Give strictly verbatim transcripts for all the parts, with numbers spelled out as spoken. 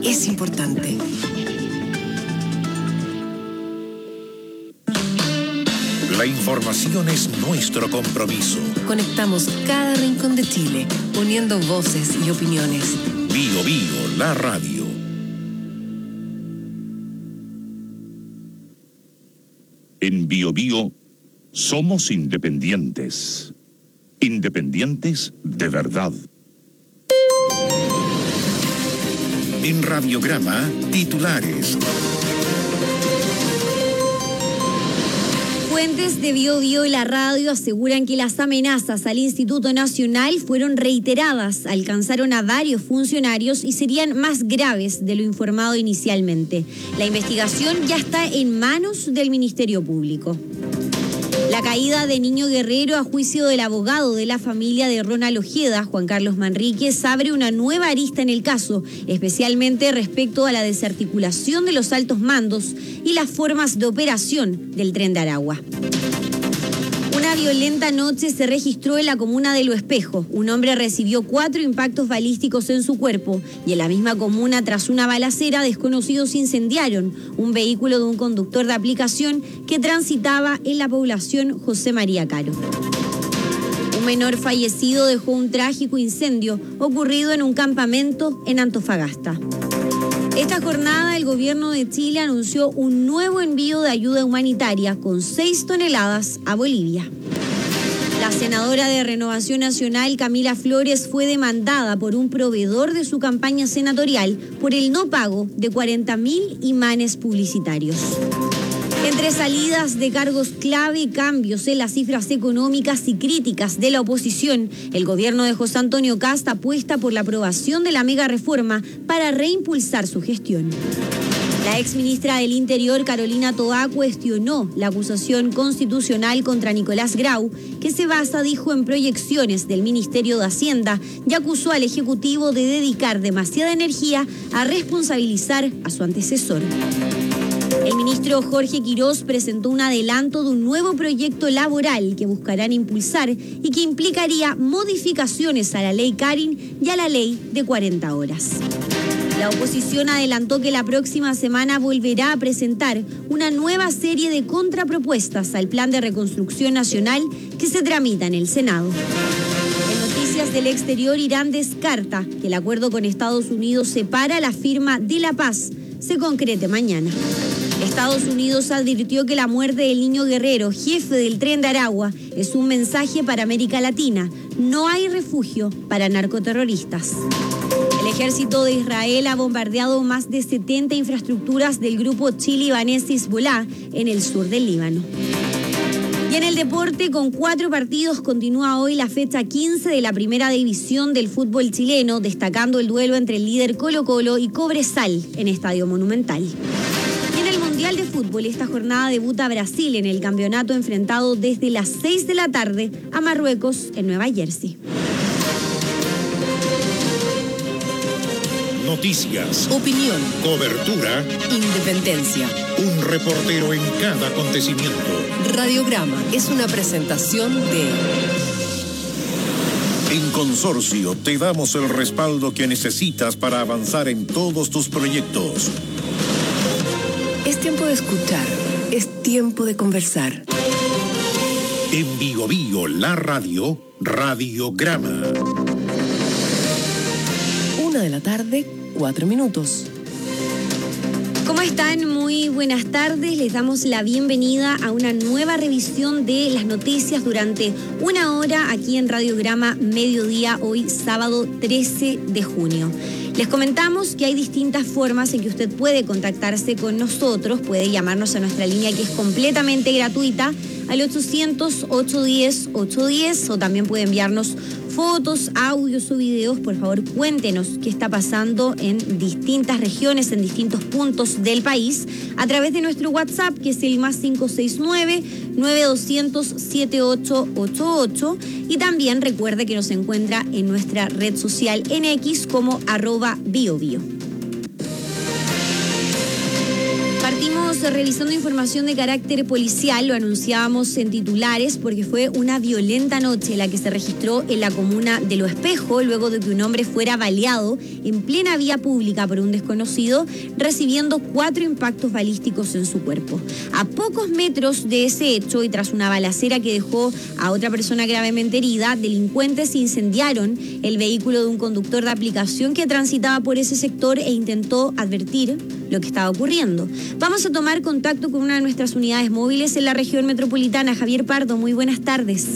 es importante. La información es nuestro compromiso. Conectamos cada rincón de Chile, uniendo voces y opiniones. Bio Bio, la radio. En Bio Bio somos independientes. Independientes de verdad. En Radiograma, titulares. Fuentes de Bio Bio y la radio aseguran que las amenazas al Instituto Nacional fueron reiteradas, alcanzaron a varios funcionarios y serían más graves de lo informado inicialmente. La investigación ya está en manos del Ministerio Público. La caída de Niño Guerrero, a juicio del abogado de la familia de Ronald Ojeda, Juan Carlos Manríquez, abre una nueva arista en el caso, especialmente respecto a la desarticulación de los altos mandos y las formas de operación del Tren de Aragua. Una violenta noche se registró en la comuna de Lo Espejo. Un hombre recibió cuatro impactos balísticos en su cuerpo y en la misma comuna, tras una balacera, desconocidos incendiaron un vehículo de un conductor de aplicación que transitaba en la población José María Caro. Un menor fallecido dejó un trágico incendio ocurrido en un campamento en Antofagasta. Esta jornada el gobierno de Chile anunció un nuevo envío de ayuda humanitaria con seis toneladas a Bolivia. La senadora de Renovación Nacional, Camila Flores, fue demandada por un proveedor de su campaña senatorial por el no pago de cuarenta mil imanes publicitarios. Entre salidas de cargos clave y cambios en las cifras económicas y críticas de la oposición, el gobierno de José Antonio Kast apuesta por la aprobación de la mega reforma para reimpulsar su gestión. La exministra del Interior, Carolina Toá, cuestionó la acusación constitucional contra Nicolás Grau, que se basa, dijo, en proyecciones del Ministerio de Hacienda, y acusó al Ejecutivo de dedicar demasiada energía a responsabilizar a su antecesor. El ministro Jorge Quirós presentó un adelanto de un nuevo proyecto laboral que buscarán impulsar y que implicaría modificaciones a la ley Carin y a la ley de cuarenta horas. La oposición adelantó que la próxima semana volverá a presentar una nueva serie de contrapropuestas al Plan de Reconstrucción Nacional que se tramita en el Senado. En noticias del exterior, Irán descarta que el acuerdo con Estados Unidos separa la firma de la paz se concrete mañana. Estados Unidos advirtió que la muerte del niño Guerrero, jefe del Tren de Aragua, es un mensaje para América Latina. No hay refugio para narcoterroristas. El ejército de Israel ha bombardeado más de setenta infraestructuras del grupo chile-libanés Hezbollah en el sur del Líbano. Y en el deporte, con cuatro partidos, continúa hoy la fecha quince de la primera división del fútbol chileno, destacando el duelo entre el líder Colo-Colo y Cobresal en Estadio Monumental. Y en el Mundial de Fútbol, esta jornada debuta Brasil en el campeonato, enfrentado desde las seis de la tarde a Marruecos en Nueva Jersey. Noticias, Opinión, cobertura, independencia. un reportero en cada acontecimiento. Radiograma es una presentación de... En Consorcio te damos el respaldo que necesitas para avanzar en todos tus proyectos. Es tiempo de escuchar, es tiempo de conversar. En Bio Bio, la radio, Radiograma. Una de la tarde, cuatro minutos. ¿Cómo están? Muy buenas tardes. Les damos la bienvenida a una nueva revisión de las noticias durante una hora aquí en Radiograma Mediodía, hoy sábado trece de junio. Les comentamos que hay distintas formas en que usted puede contactarse con nosotros. Puede llamarnos a nuestra línea, que es completamente gratuita, al ochocientos, ochocientos diez, ochocientos diez, o también puede enviarnos fotos, audios o videos. Por favor, cuéntenos qué está pasando en distintas regiones, en distintos puntos del país, a través de nuestro WhatsApp, que es el más cinco seis nueve, nueve dos cero cero, siete ocho ocho ocho. Y también recuerde que nos encuentra en nuestra red social en X como arroba biobio. Partimos revisando información de carácter policial, lo anunciábamos en titulares porque fue una violenta noche la que se registró en la comuna de Lo Espejo luego de que un hombre fuera baleado en plena vía pública por un desconocido, recibiendo cuatro impactos balísticos en su cuerpo. A pocos metros de ese hecho y tras una balacera que dejó a otra persona gravemente herida, delincuentes incendiaron el vehículo de un conductor de aplicación que transitaba por ese sector e intentó advertir lo que estaba ocurriendo. Vamos a tomar contacto con una de nuestras unidades móviles en la región metropolitana. Javier Pardo, muy buenas tardes.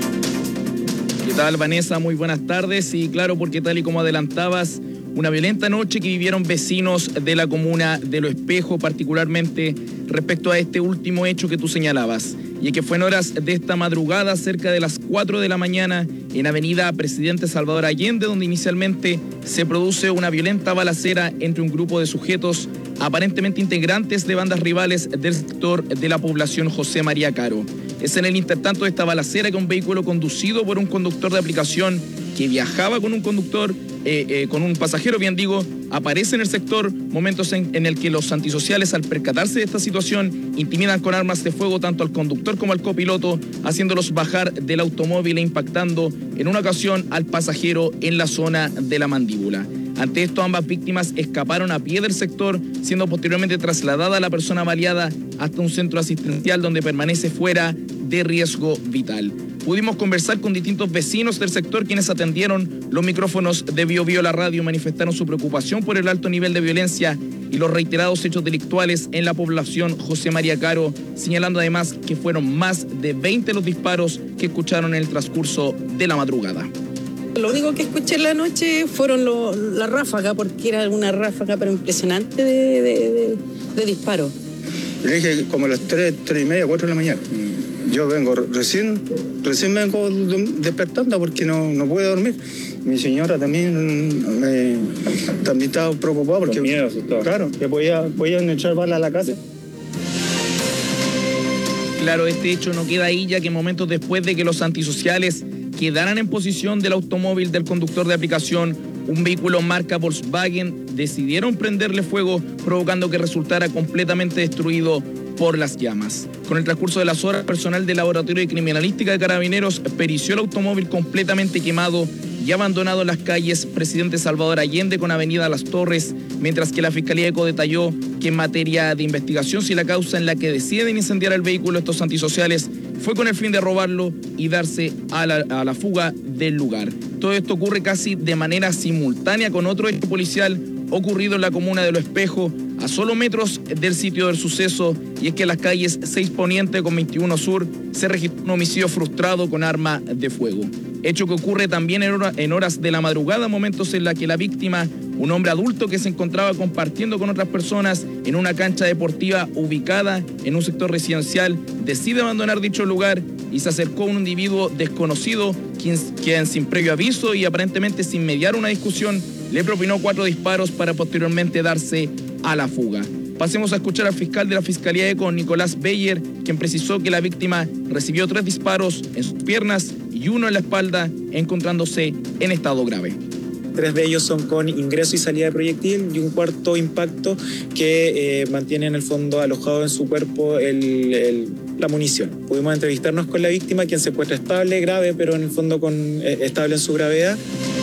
¿Qué tal, Vanessa? Muy buenas tardes. Y claro, porque tal y como adelantabas, una violenta noche que vivieron vecinos de la comuna de Lo Espejo, particularmente respecto a este último hecho que tú señalabas. Y es que fue en horas de esta madrugada, cerca de las cuatro de la mañana, en Avenida Presidente Salvador Allende, donde inicialmente se produce una violenta balacera entre un grupo de sujetos aparentemente integrantes de bandas rivales del sector de la población José María Caro. Es en el intertanto de esta balacera que un vehículo conducido por un conductor de aplicación que viajaba con un conductor, eh, eh, con un pasajero, bien digo, aparece en el sector, momentos en, en el que los antisociales, al percatarse de esta situación, intimidan con armas de fuego tanto al conductor como al copiloto, haciéndolos bajar del automóvil e impactando en una ocasión al pasajero en la zona de la mandíbula. Ante esto, ambas víctimas escaparon a pie del sector, siendo posteriormente trasladada la persona baleada hasta un centro asistencial donde permanece fuera de riesgo vital. Pudimos conversar con distintos vecinos del sector quienes atendieron los micrófonos de Bio Bio La Radio, manifestaron su preocupación por el alto nivel de violencia y los reiterados hechos delictuales en la población José María Caro, señalando además que fueron más de veinte los disparos que escucharon en el transcurso de la madrugada. Lo único que escuché en la noche fueron lo, la ráfaga, porque era una ráfaga pero impresionante de, de, de, de disparos. Le dije como a las tres, tres y media, cuatro de la mañana. Yo vengo recién, recién me vengo despertando porque no, no puedo dormir. Mi señora también, me, también estaba preocupada porque, miedo, claro, que podía, podían echar balas a la casa. Claro, este hecho no queda ahí, ya que momentos después de que los antisociales quedaran en posición del automóvil del conductor de aplicación, un vehículo marca Volkswagen, decidieron prenderle fuego, provocando que resultara completamente destruido por las llamas. Con el transcurso de las horas, personal del Laboratorio de Criminalística de Carabineros perició el automóvil completamente quemado y abandonado en las calles Presidente Salvador Allende con Avenida Las Torres, mientras que la Fiscalía de ECO detalló que en materia de investigación, si la causa en la que deciden incendiar el vehículo estos antisociales fue con el fin de robarlo y darse a la, a la fuga del lugar. Todo esto ocurre casi de manera simultánea con otro hecho policial ocurrido en la comuna de Lo Espejo, a solo metros del sitio del suceso, y es que en las calles seis Poniente con veintiuno Sur se registró un homicidio frustrado con arma de fuego. Hecho que ocurre también en, hora, en horas de la madrugada, momentos en la que la víctima, un hombre adulto que se encontraba compartiendo con otras personas en una cancha deportiva ubicada en un sector residencial, decide abandonar dicho lugar y se acercó a un individuo desconocido quien, quien sin previo aviso y aparentemente sin mediar una discusión le propinó cuatro disparos para posteriormente darse a la fuga. Pasemos a escuchar al fiscal de la Fiscalía de ECO, Nicolás Beyer, quien precisó que la víctima recibió tres disparos en sus piernas y uno en la espalda, encontrándose en estado grave. Tres de ellos son con ingreso y salida de proyectil y un cuarto impacto que eh, mantiene en el fondo alojado en su cuerpo el, el, la munición. Pudimos entrevistarnos con la víctima, quien se encuentra estable, grave, pero en el fondo con, eh, estable en su gravedad.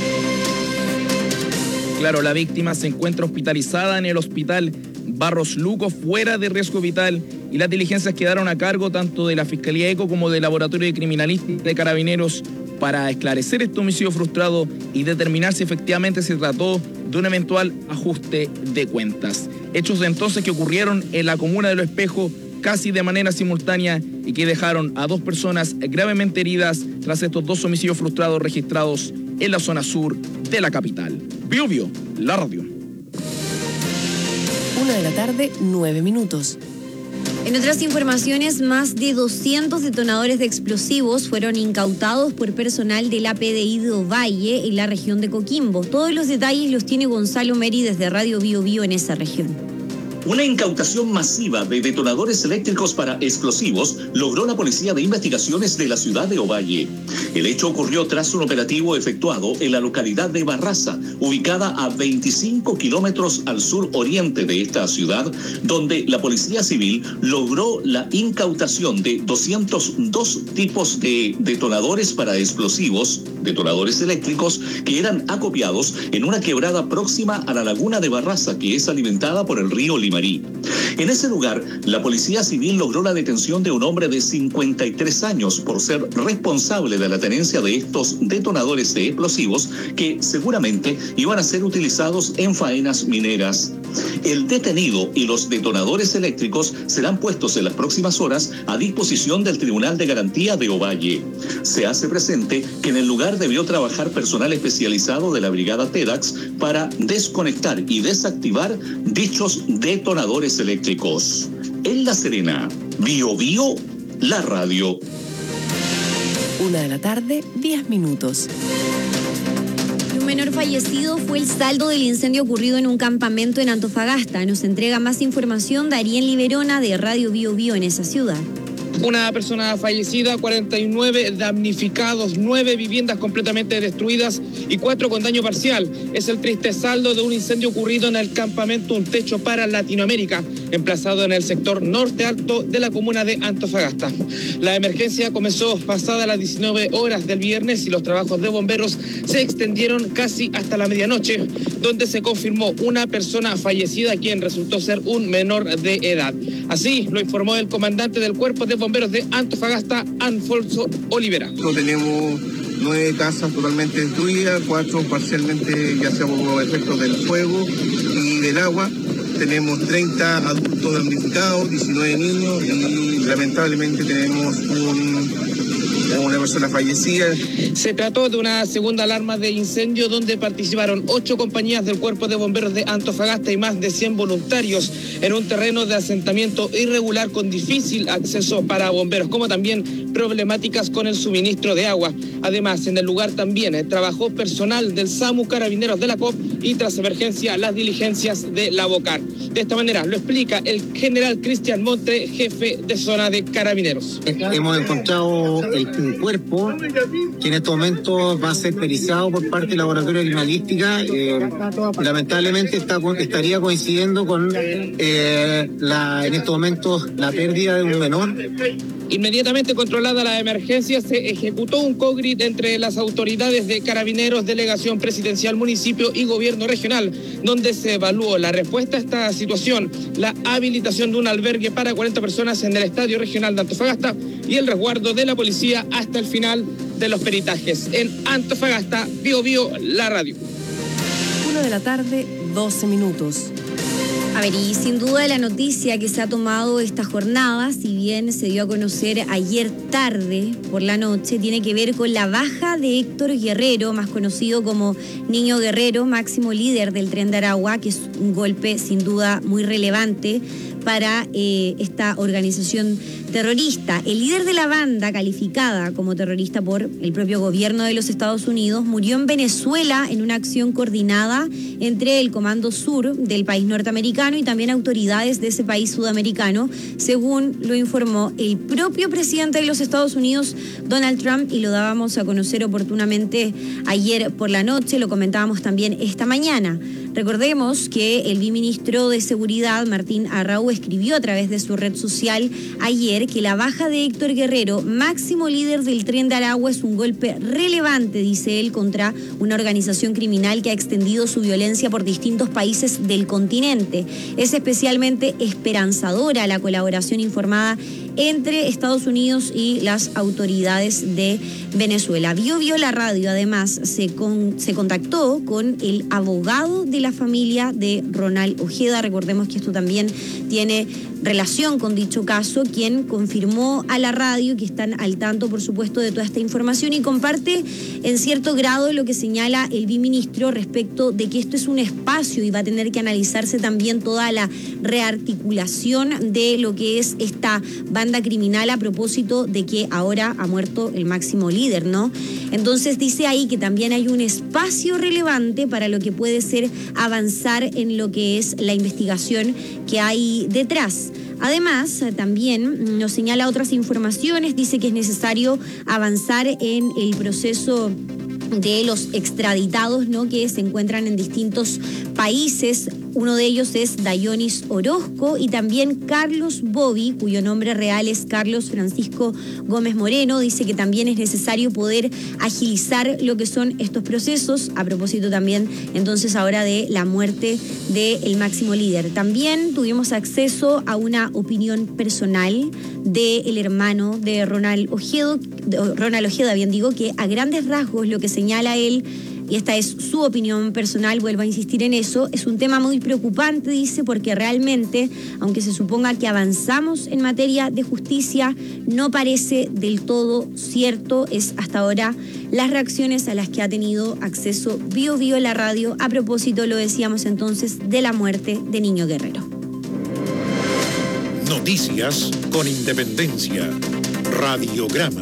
Claro, la víctima se encuentra hospitalizada en el hospital Barros Luco, fuera de riesgo vital, y las diligencias quedaron a cargo tanto de la Fiscalía ECO como del Laboratorio de Criminalística de Carabineros para esclarecer este homicidio frustrado y determinar si efectivamente se trató de un eventual ajuste de cuentas. Hechos de entonces que ocurrieron en la comuna de Lo Espejo casi de manera simultánea y que dejaron a dos personas gravemente heridas tras estos dos homicidios frustrados registrados en la zona sur de la capital. Bio Bio, la radio. Una de la tarde, nueve minutos. En otras informaciones, más de doscientos detonadores de explosivos fueron incautados por personal de la P D I de Ovalle en la región de Coquimbo. Todos los detalles los tiene Gonzalo Meri desde Radio Bio Bio en esa región. Una incautación masiva de detonadores eléctricos para explosivos logró la Policía de Investigaciones de la ciudad de Ovalle. El hecho ocurrió tras un operativo efectuado en la localidad de Barraza, ubicada a veinticinco kilómetros al sur oriente de esta ciudad, donde la Policía Civil logró la incautación de doscientos dos tipos de detonadores para explosivos, detonadores eléctricos, que eran acopiados en una quebrada próxima a la laguna de Barraza, que es alimentada por el río Limarí. En ese lugar, la Policía Civil logró la detención de un hombre de cincuenta y tres años por ser responsable de la tenencia de estos detonadores de explosivos que seguramente iban a ser utilizados en faenas mineras. El detenido y los detonadores eléctricos serán puestos en las próximas horas a disposición del Tribunal de Garantía de Ovalle. Se hace presente que en el lugar debió trabajar personal especializado de la Brigada TEDAX para desconectar y desactivar dichos detonadores eléctricos. En La Serena, Bio Bio, la radio. Una de la tarde, diez minutos. Un menor fallecido fue el saldo del incendio ocurrido en un campamento en Antofagasta. Nos entrega más información Darien Liberona de Radio Bio Bio en esa ciudad. Una persona fallecida, cuarenta y nueve damnificados, nueve viviendas completamente destruidas y cuatro con daño parcial. Es el triste saldo de un incendio ocurrido en el campamento Un Techo para Latinoamérica, emplazado en el sector norte alto de la comuna de Antofagasta. La emergencia comenzó pasada las diecinueve horas del viernes y los trabajos de bomberos se extendieron casi hasta la medianoche, donde se confirmó una persona fallecida, quien resultó ser un menor de edad. Así lo informó el comandante del Cuerpo de Bomberos de Antofagasta, Alfonso Olivera. Tenemos nueve casas totalmente destruidas, cuatro parcialmente ya sea por efectos del fuego y del agua. Tenemos treinta adultos damnificados, diecinueve niños y lamentablemente tenemos un... una persona fallecida. Se trató de una segunda alarma de incendio donde participaron ocho compañías del Cuerpo de Bomberos de Antofagasta y más de cien voluntarios en un terreno de asentamiento irregular con difícil acceso para bomberos, como también problemáticas con el suministro de agua. Además, en el lugar también eh, trabajó personal del SAMU, Carabineros de la C O P y tras emergencia las diligencias de la BOCAR. De esta manera lo explica el general Cristian Monte, jefe de zona de Carabineros. Hemos encontrado el un cuerpo que en estos momentos va a ser periciado por parte del laboratorio de criminalística. Eh, lamentablemente está, estaría coincidiendo con eh, la, en estos momentos la pérdida de un menor. Inmediatamente controlada la emergencia, se ejecutó un COGRIT entre las autoridades de Carabineros, Delegación Presidencial, Municipio y Gobierno Regional, donde se evaluó la respuesta a esta situación, la habilitación de un albergue para cuarenta personas en el Estadio Regional de Antofagasta y el resguardo de la policía hasta el final de los peritajes. En Antofagasta, Bio Bio, la radio. Una de la tarde, doce minutos. A ver, y sin duda la noticia que se ha tomado esta jornada, si bien se dio a conocer ayer tarde por la noche, tiene que ver con la baja de Héctor Guerrero, más conocido como Niño Guerrero, máximo líder del Tren de Aragua, que es un golpe sin duda muy relevante para eh, esta organización terrorista. El líder de la banda, calificada como terrorista por el propio gobierno de los Estados Unidos, murió en Venezuela en una acción coordinada entre el Comando Sur del país norteamericano y también autoridades de ese país sudamericano, según lo informó el propio presidente de los Estados Unidos, Donald Trump, y lo dábamos a conocer oportunamente ayer por la noche, lo comentábamos también esta mañana. Recordemos que el viceministro de Seguridad, Martín Arrau, escribió a través de su red social ayer que la baja de Héctor Guerrero, máximo líder del Tren de Aragua, es un golpe relevante, dice él, contra una organización criminal que ha extendido su violencia por distintos países del continente. Es especialmente esperanzadora la colaboración informada entre Estados Unidos y las autoridades de Venezuela. Bio Bio la radio, además, se, con, se contactó con el abogado de la familia de Ronald Ojeda. Recordemos que esto también tiene relación con dicho caso, quien confirmó a la radio que están al tanto, por supuesto, de toda esta información y comparte en cierto grado lo que señala el viceministro respecto de que esto es un espacio y va a tener que analizarse también toda la rearticulación de lo que es esta banda propaganda criminal a propósito de que ahora ha muerto el máximo líder, ¿no? Entonces dice ahí que también hay un espacio relevante para lo que puede ser avanzar en lo que es la investigación que hay detrás. Además, también nos señala otras informaciones, dice que es necesario avanzar en el proceso de los extraditados, ¿no?, que se encuentran en distintos países. Uno de ellos es Dayonis Orozco y también Carlos Bobby, cuyo nombre real es Carlos Francisco Gómez Moreno. Dice que también es necesario poder agilizar lo que son estos procesos, a propósito también entonces ahora de la muerte del máximo líder. También tuvimos acceso a una opinión personal del hermano de Ronald Ojeda, Ronald Ojeda, bien digo, que a grandes rasgos lo que señala él, y esta es su opinión personal, vuelvo a insistir en eso, es un tema muy preocupante, dice, porque realmente, aunque se suponga que avanzamos en materia de justicia, no parece del todo cierto. Es hasta ahora las reacciones a las que ha tenido acceso Bío Bío en la radio, a propósito, lo decíamos entonces, de la muerte de Niño Guerrero. Noticias con Independencia. Radiograma.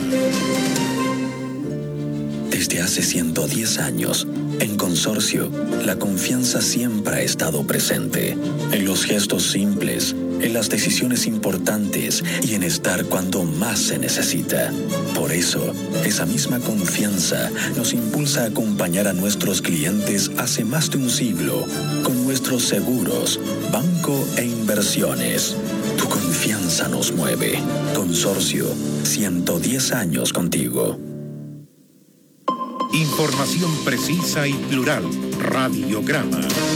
Desde hace ciento diez años, en Consorcio, la confianza siempre ha estado presente, en los gestos simples, en las decisiones importantes y en estar cuando más se necesita. Por eso, esa misma confianza nos impulsa a acompañar a nuestros clientes hace más de un siglo con nuestros seguros, banco e inversiones. Tu confianza nos mueve. Consorcio, ciento diez años contigo. Información precisa y plural. Radiograma.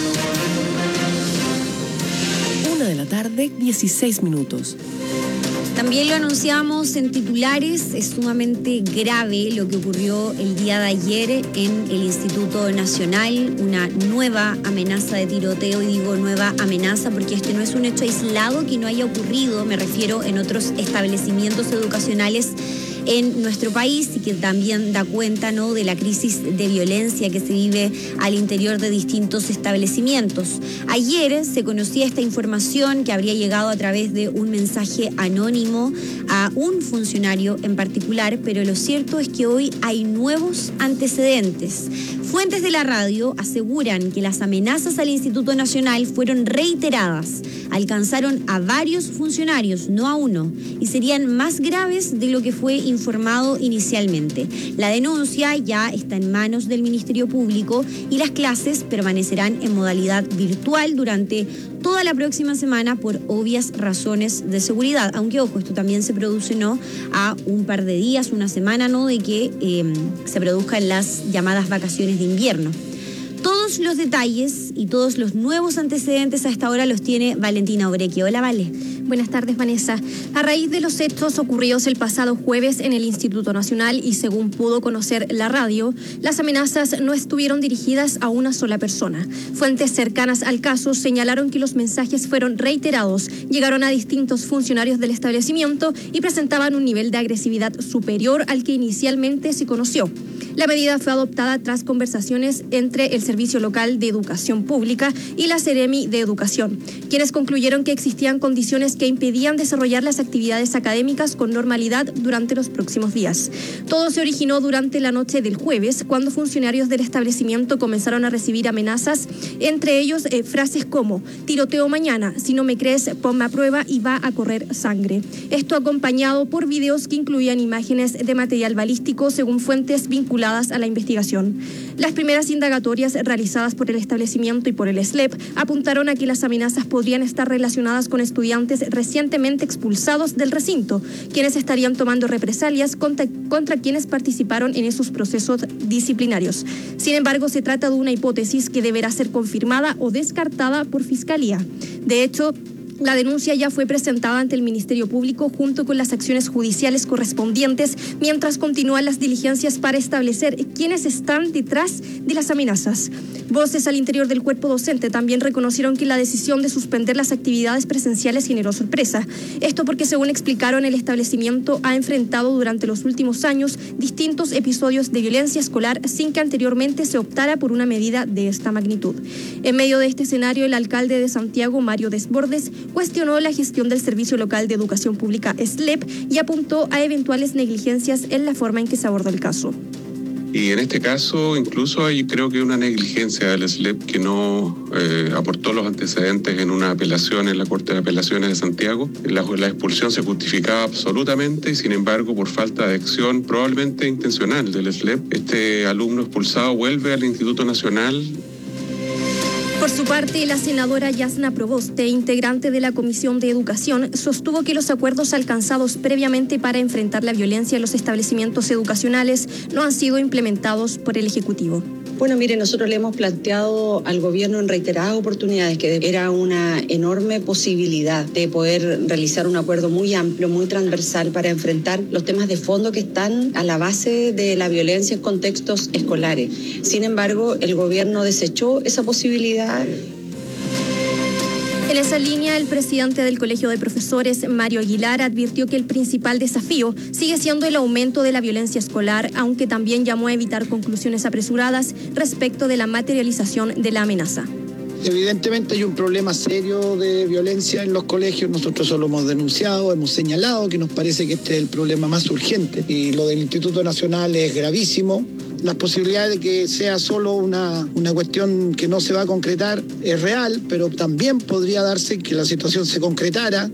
Una de la tarde, dieciséis minutos. También lo anunciamos en titulares, es sumamente grave lo que ocurrió el día de ayer en el Instituto Nacional, una nueva amenaza de tiroteo, y digo nueva amenaza porque este no es un hecho aislado que no haya ocurrido, me refiero en otros establecimientos educacionales en nuestro país, y que también da cuenta, ¿no?, de la crisis de violencia que se vive al interior de distintos establecimientos. Ayer se conocía esta información que habría llegado a través de un mensaje anónimo a un funcionario en particular, pero lo cierto es que hoy hay nuevos antecedentes. Fuentes de la radio aseguran que las amenazas al Instituto Nacional fueron reiteradas, alcanzaron a varios funcionarios, no a uno, y serían más graves de lo que fue informado inicialmente. La denuncia ya está en manos del Ministerio Público y las clases permanecerán en modalidad virtual durante toda la próxima semana por obvias razones de seguridad. Aunque, ojo, esto también se produce, ¿no?, a un par de días, una semana, ¿no?, de que eh, se produzcan las llamadas vacaciones de invierno. Todos los detalles y todos los nuevos antecedentes a esta hora los tiene Valentina Obrequi. Hola, Vale. Buenas tardes, Vanessa. A raíz de los hechos ocurridos el pasado jueves en el Instituto Nacional y según pudo conocer la radio, las amenazas no estuvieron dirigidas a una sola persona. Fuentes cercanas al caso señalaron que los mensajes fueron reiterados, llegaron a distintos funcionarios del establecimiento y presentaban un nivel de agresividad superior al que inicialmente se conoció. La medida fue adoptada tras conversaciones entre el Servicio Local de Educación Pública y la Seremi de Educación, quienes concluyeron que existían condiciones que impedían desarrollar las actividades académicas con normalidad durante los próximos días. Todo se originó durante la noche del jueves, cuando funcionarios del establecimiento comenzaron a recibir amenazas, entre ellos eh, frases como: tiroteo mañana, si no me crees, ponme a prueba y va a correr sangre. Esto acompañado por videos que incluían imágenes de material balístico, según fuentes vinculadas a la investigación. Las primeras indagatorias realizadas por el establecimiento y por el S L E P apuntaron a que las amenazas podrían estar relacionadas con estudiantes recientemente expulsados del recinto, quienes estarían tomando represalias contra, contra quienes participaron en esos procesos disciplinarios. Sin embargo, se trata de una hipótesis que deberá ser confirmada o descartada por Fiscalía. De hecho, la denuncia ya fue presentada ante el Ministerio Público junto con las acciones judiciales correspondientes, mientras continúan las diligencias para establecer quiénes están detrás de las amenazas. Voces al interior del cuerpo docente también reconocieron que la decisión de suspender las actividades presenciales generó sorpresa. Esto porque, según explicaron, el establecimiento ha enfrentado durante los últimos años distintos episodios de violencia escolar sin que anteriormente se optara por una medida de esta magnitud. En medio de este escenario, el alcalde de Santiago, Mario Desbordes, cuestionó la gestión del Servicio Local de Educación Pública S L E P y apuntó a eventuales negligencias en la forma en que se abordó el caso. Y en este caso, incluso hay creo que una negligencia del S L E P que no eh, aportó los antecedentes en una apelación en la Corte de Apelaciones de Santiago. La, la expulsión se justificaba absolutamente y, sin embargo, por falta de acción probablemente intencional del S L E P, este alumno expulsado vuelve al Instituto Nacional. Por su parte, la senadora Yasna Proboste, integrante de la Comisión de Educación, sostuvo que los acuerdos alcanzados previamente para enfrentar la violencia en los establecimientos educacionales no han sido implementados por el Ejecutivo. Bueno, mire, nosotros le hemos planteado al gobierno en reiteradas oportunidades que era una enorme posibilidad de poder realizar un acuerdo muy amplio, muy transversal para enfrentar los temas de fondo que están a la base de la violencia en contextos escolares. Sin embargo, el gobierno desechó esa posibilidad. En esa línea, el presidente del Colegio de Profesores, Mario Aguilar, advirtió que el principal desafío sigue siendo el aumento de la violencia escolar, aunque también llamó a evitar conclusiones apresuradas respecto de la materialización de la amenaza. Evidentemente hay un problema serio de violencia en los colegios. Nosotros eso lo hemos denunciado, hemos señalado que nos parece que este es el problema más urgente. Y lo del Instituto Nacional es gravísimo. Las posibilidades de que sea solo una, una cuestión que no se va a concretar es real, pero también podría darse que la situación se concretara.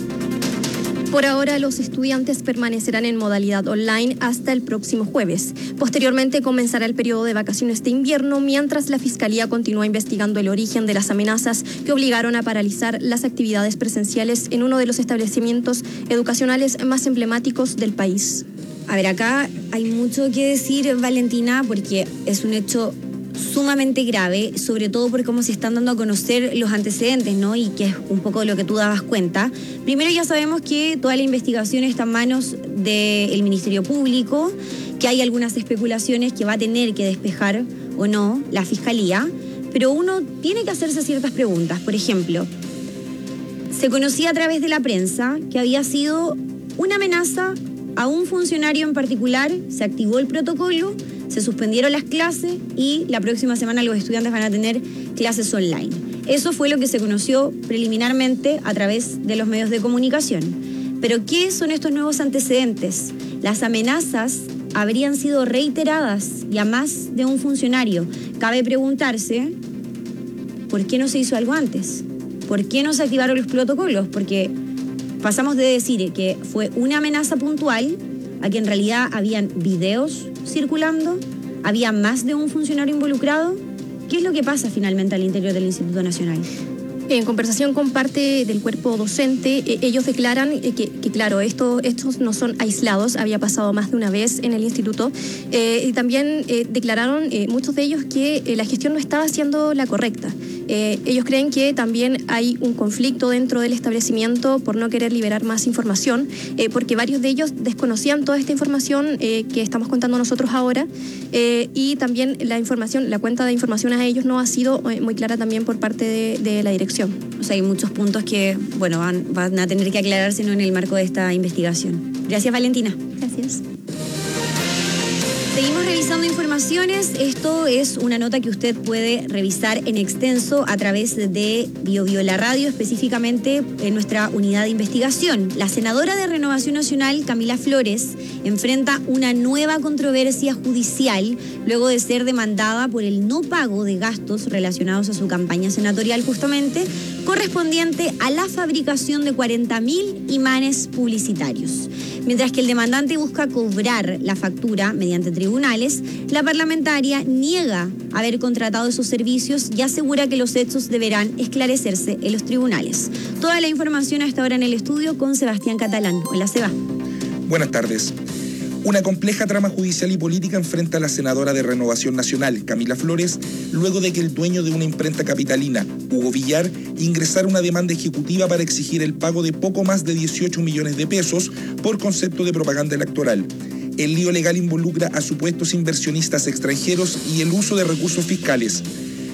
Por ahora, los estudiantes permanecerán en modalidad online hasta el próximo jueves. Posteriormente comenzará el periodo de vacaciones de invierno, mientras la Fiscalía continúa investigando el origen de las amenazas que obligaron a paralizar las actividades presenciales en uno de los establecimientos educacionales más emblemáticos del país. A ver, acá hay mucho que decir, Valentina, porque es un hecho sumamente grave, sobre todo por cómo se están dando a conocer los antecedentes, ¿no? Y que es un poco de lo que tú dabas cuenta. Primero, ya sabemos que toda la investigación está en manos del Ministerio Público, que hay algunas especulaciones que va a tener que despejar o no la Fiscalía, pero uno tiene que hacerse ciertas preguntas. Por ejemplo, se conocía a través de la prensa que había sido una amenaza a un funcionario en particular, se activó el protocolo, se suspendieron las clases y la próxima semana los estudiantes van a tener clases online. Eso fue lo que se conoció preliminarmente a través de los medios de comunicación. Pero ¿qué son estos nuevos antecedentes? Las amenazas habrían sido reiteradas y a más de un funcionario. Cabe preguntarse, ¿por qué no se hizo algo antes? ¿Por qué no se activaron los protocolos? Porque pasamos de decir que fue una amenaza puntual a que en realidad habían videos circulando, había más de un funcionario involucrado. ¿Qué es lo que pasa finalmente al interior del Instituto Nacional? En conversación con parte del cuerpo docente, eh, ellos declaran eh, que, que, claro, esto, estos no son aislados, había pasado más de una vez en el instituto, eh, y también eh, declararon eh, muchos de ellos que eh, la gestión no estaba siendo la correcta. Eh, ellos creen que también hay un conflicto dentro del establecimiento por no querer liberar más información, eh, porque varios de ellos desconocían toda esta información eh, que estamos contando nosotros ahora, eh, y también la información, la cuenta de información a ellos no ha sido eh, muy clara también por parte de, de la dirección. O sea, hay muchos puntos que, bueno, van, van a tener que aclararse, ¿no?, en el marco de esta investigación. Gracias, Valentina. Gracias. Seguimos revisando informaciones. Esto es una nota que usted puede revisar en extenso a través de Bio Bio la Radio, específicamente en nuestra unidad de investigación. La senadora de Renovación Nacional, Camila Flores, enfrenta una nueva controversia judicial luego de ser demandada por el no pago de gastos relacionados a su campaña senatorial, justamente correspondiente a la fabricación de cuarenta mil imanes publicitarios. Mientras que el demandante busca cobrar la factura mediante tribunales, la parlamentaria niega haber contratado esos servicios y asegura que los hechos deberán esclarecerse en los tribunales. Toda la información a esta hora en el estudio con Sebastián Catalán. Hola, Seba. Buenas tardes. Una compleja trama judicial y política enfrenta a la senadora de Renovación Nacional, Camila Flores, luego de que el dueño de una imprenta capitalina, Hugo Villar, ingresara una demanda ejecutiva para exigir el pago de poco más de dieciocho millones de pesos por concepto de propaganda electoral. El lío legal involucra a supuestos inversionistas extranjeros y el uso de recursos fiscales.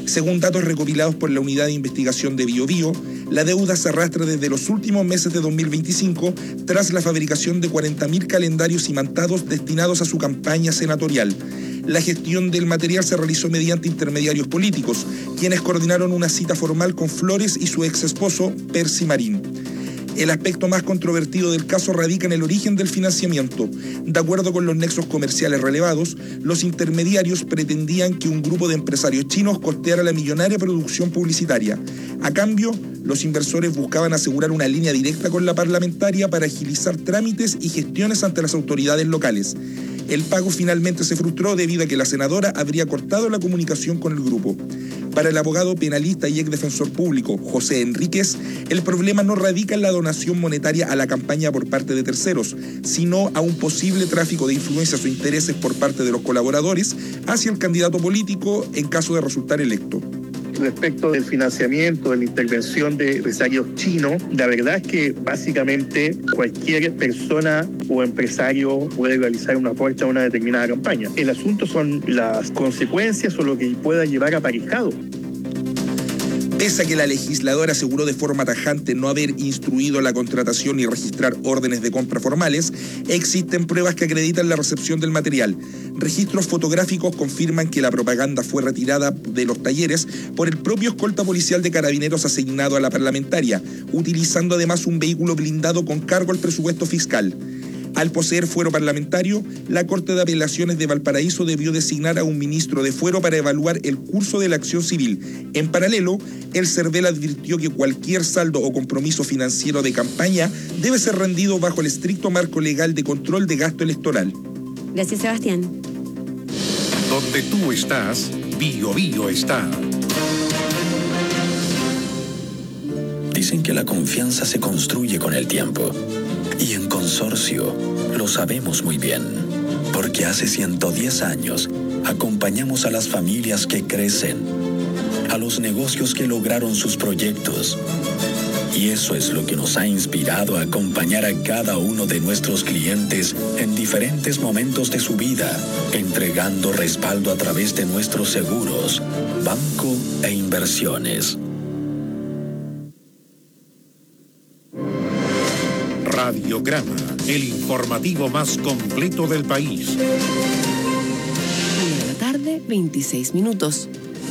Según datos recopilados por la Unidad de Investigación de Biobío, la deuda se arrastra desde los últimos meses de dos mil veinticinco tras la fabricación de cuarenta mil calendarios imantados destinados a su campaña senatorial. La gestión del material se realizó mediante intermediarios políticos, quienes coordinaron una cita formal con Flores y su ex esposo, Percy Marín. El aspecto más controvertido del caso radica en el origen del financiamiento. De acuerdo con los nexos comerciales relevados, los intermediarios pretendían que un grupo de empresarios chinos costeara la millonaria producción publicitaria. A cambio, los inversores buscaban asegurar una línea directa con la parlamentaria para agilizar trámites y gestiones ante las autoridades locales. El pago finalmente se frustró debido a que la senadora habría cortado la comunicación con el grupo. Para el abogado penalista y ex defensor público José Enríquez, el problema no radica en la donación monetaria a la campaña por parte de terceros, sino a un posible tráfico de influencias o intereses por parte de los colaboradores hacia el candidato político en caso de resultar electo. Respecto del financiamiento, de la intervención de empresarios chinos, la verdad es que básicamente cualquier persona o empresario puede realizar un aporte a una determinada campaña. El asunto son las consecuencias o lo que pueda llevar aparejado. Pese a que la legisladora aseguró de forma tajante no haber instruido la contratación y registrar órdenes de compra formales, existen pruebas que acreditan la recepción del material. Registros fotográficos confirman que la propaganda fue retirada de los talleres por el propio escolta policial de Carabineros asignado a la parlamentaria, utilizando además un vehículo blindado con cargo al presupuesto fiscal. Al poseer fuero parlamentario, la Corte de Apelaciones de Valparaíso debió designar a un ministro de fuero para evaluar el curso de la acción civil. En paralelo, el CERVEL advirtió que cualquier saldo o compromiso financiero de campaña debe ser rendido bajo el estricto marco legal de control de gasto electoral. Gracias, Sebastián. Donde tú estás, Biobío está. Dicen que la confianza se construye con el tiempo. Y en Consorcio lo sabemos muy bien, porque hace ciento diez años acompañamos a las familias que crecen, a los negocios que lograron sus proyectos. Y eso es lo que nos ha inspirado a acompañar a cada uno de nuestros clientes en diferentes momentos de su vida, entregando respaldo a través de nuestros seguros, banco e inversiones. Radiograma, el informativo más completo del país. Una de la tarde, veintiséis minutos.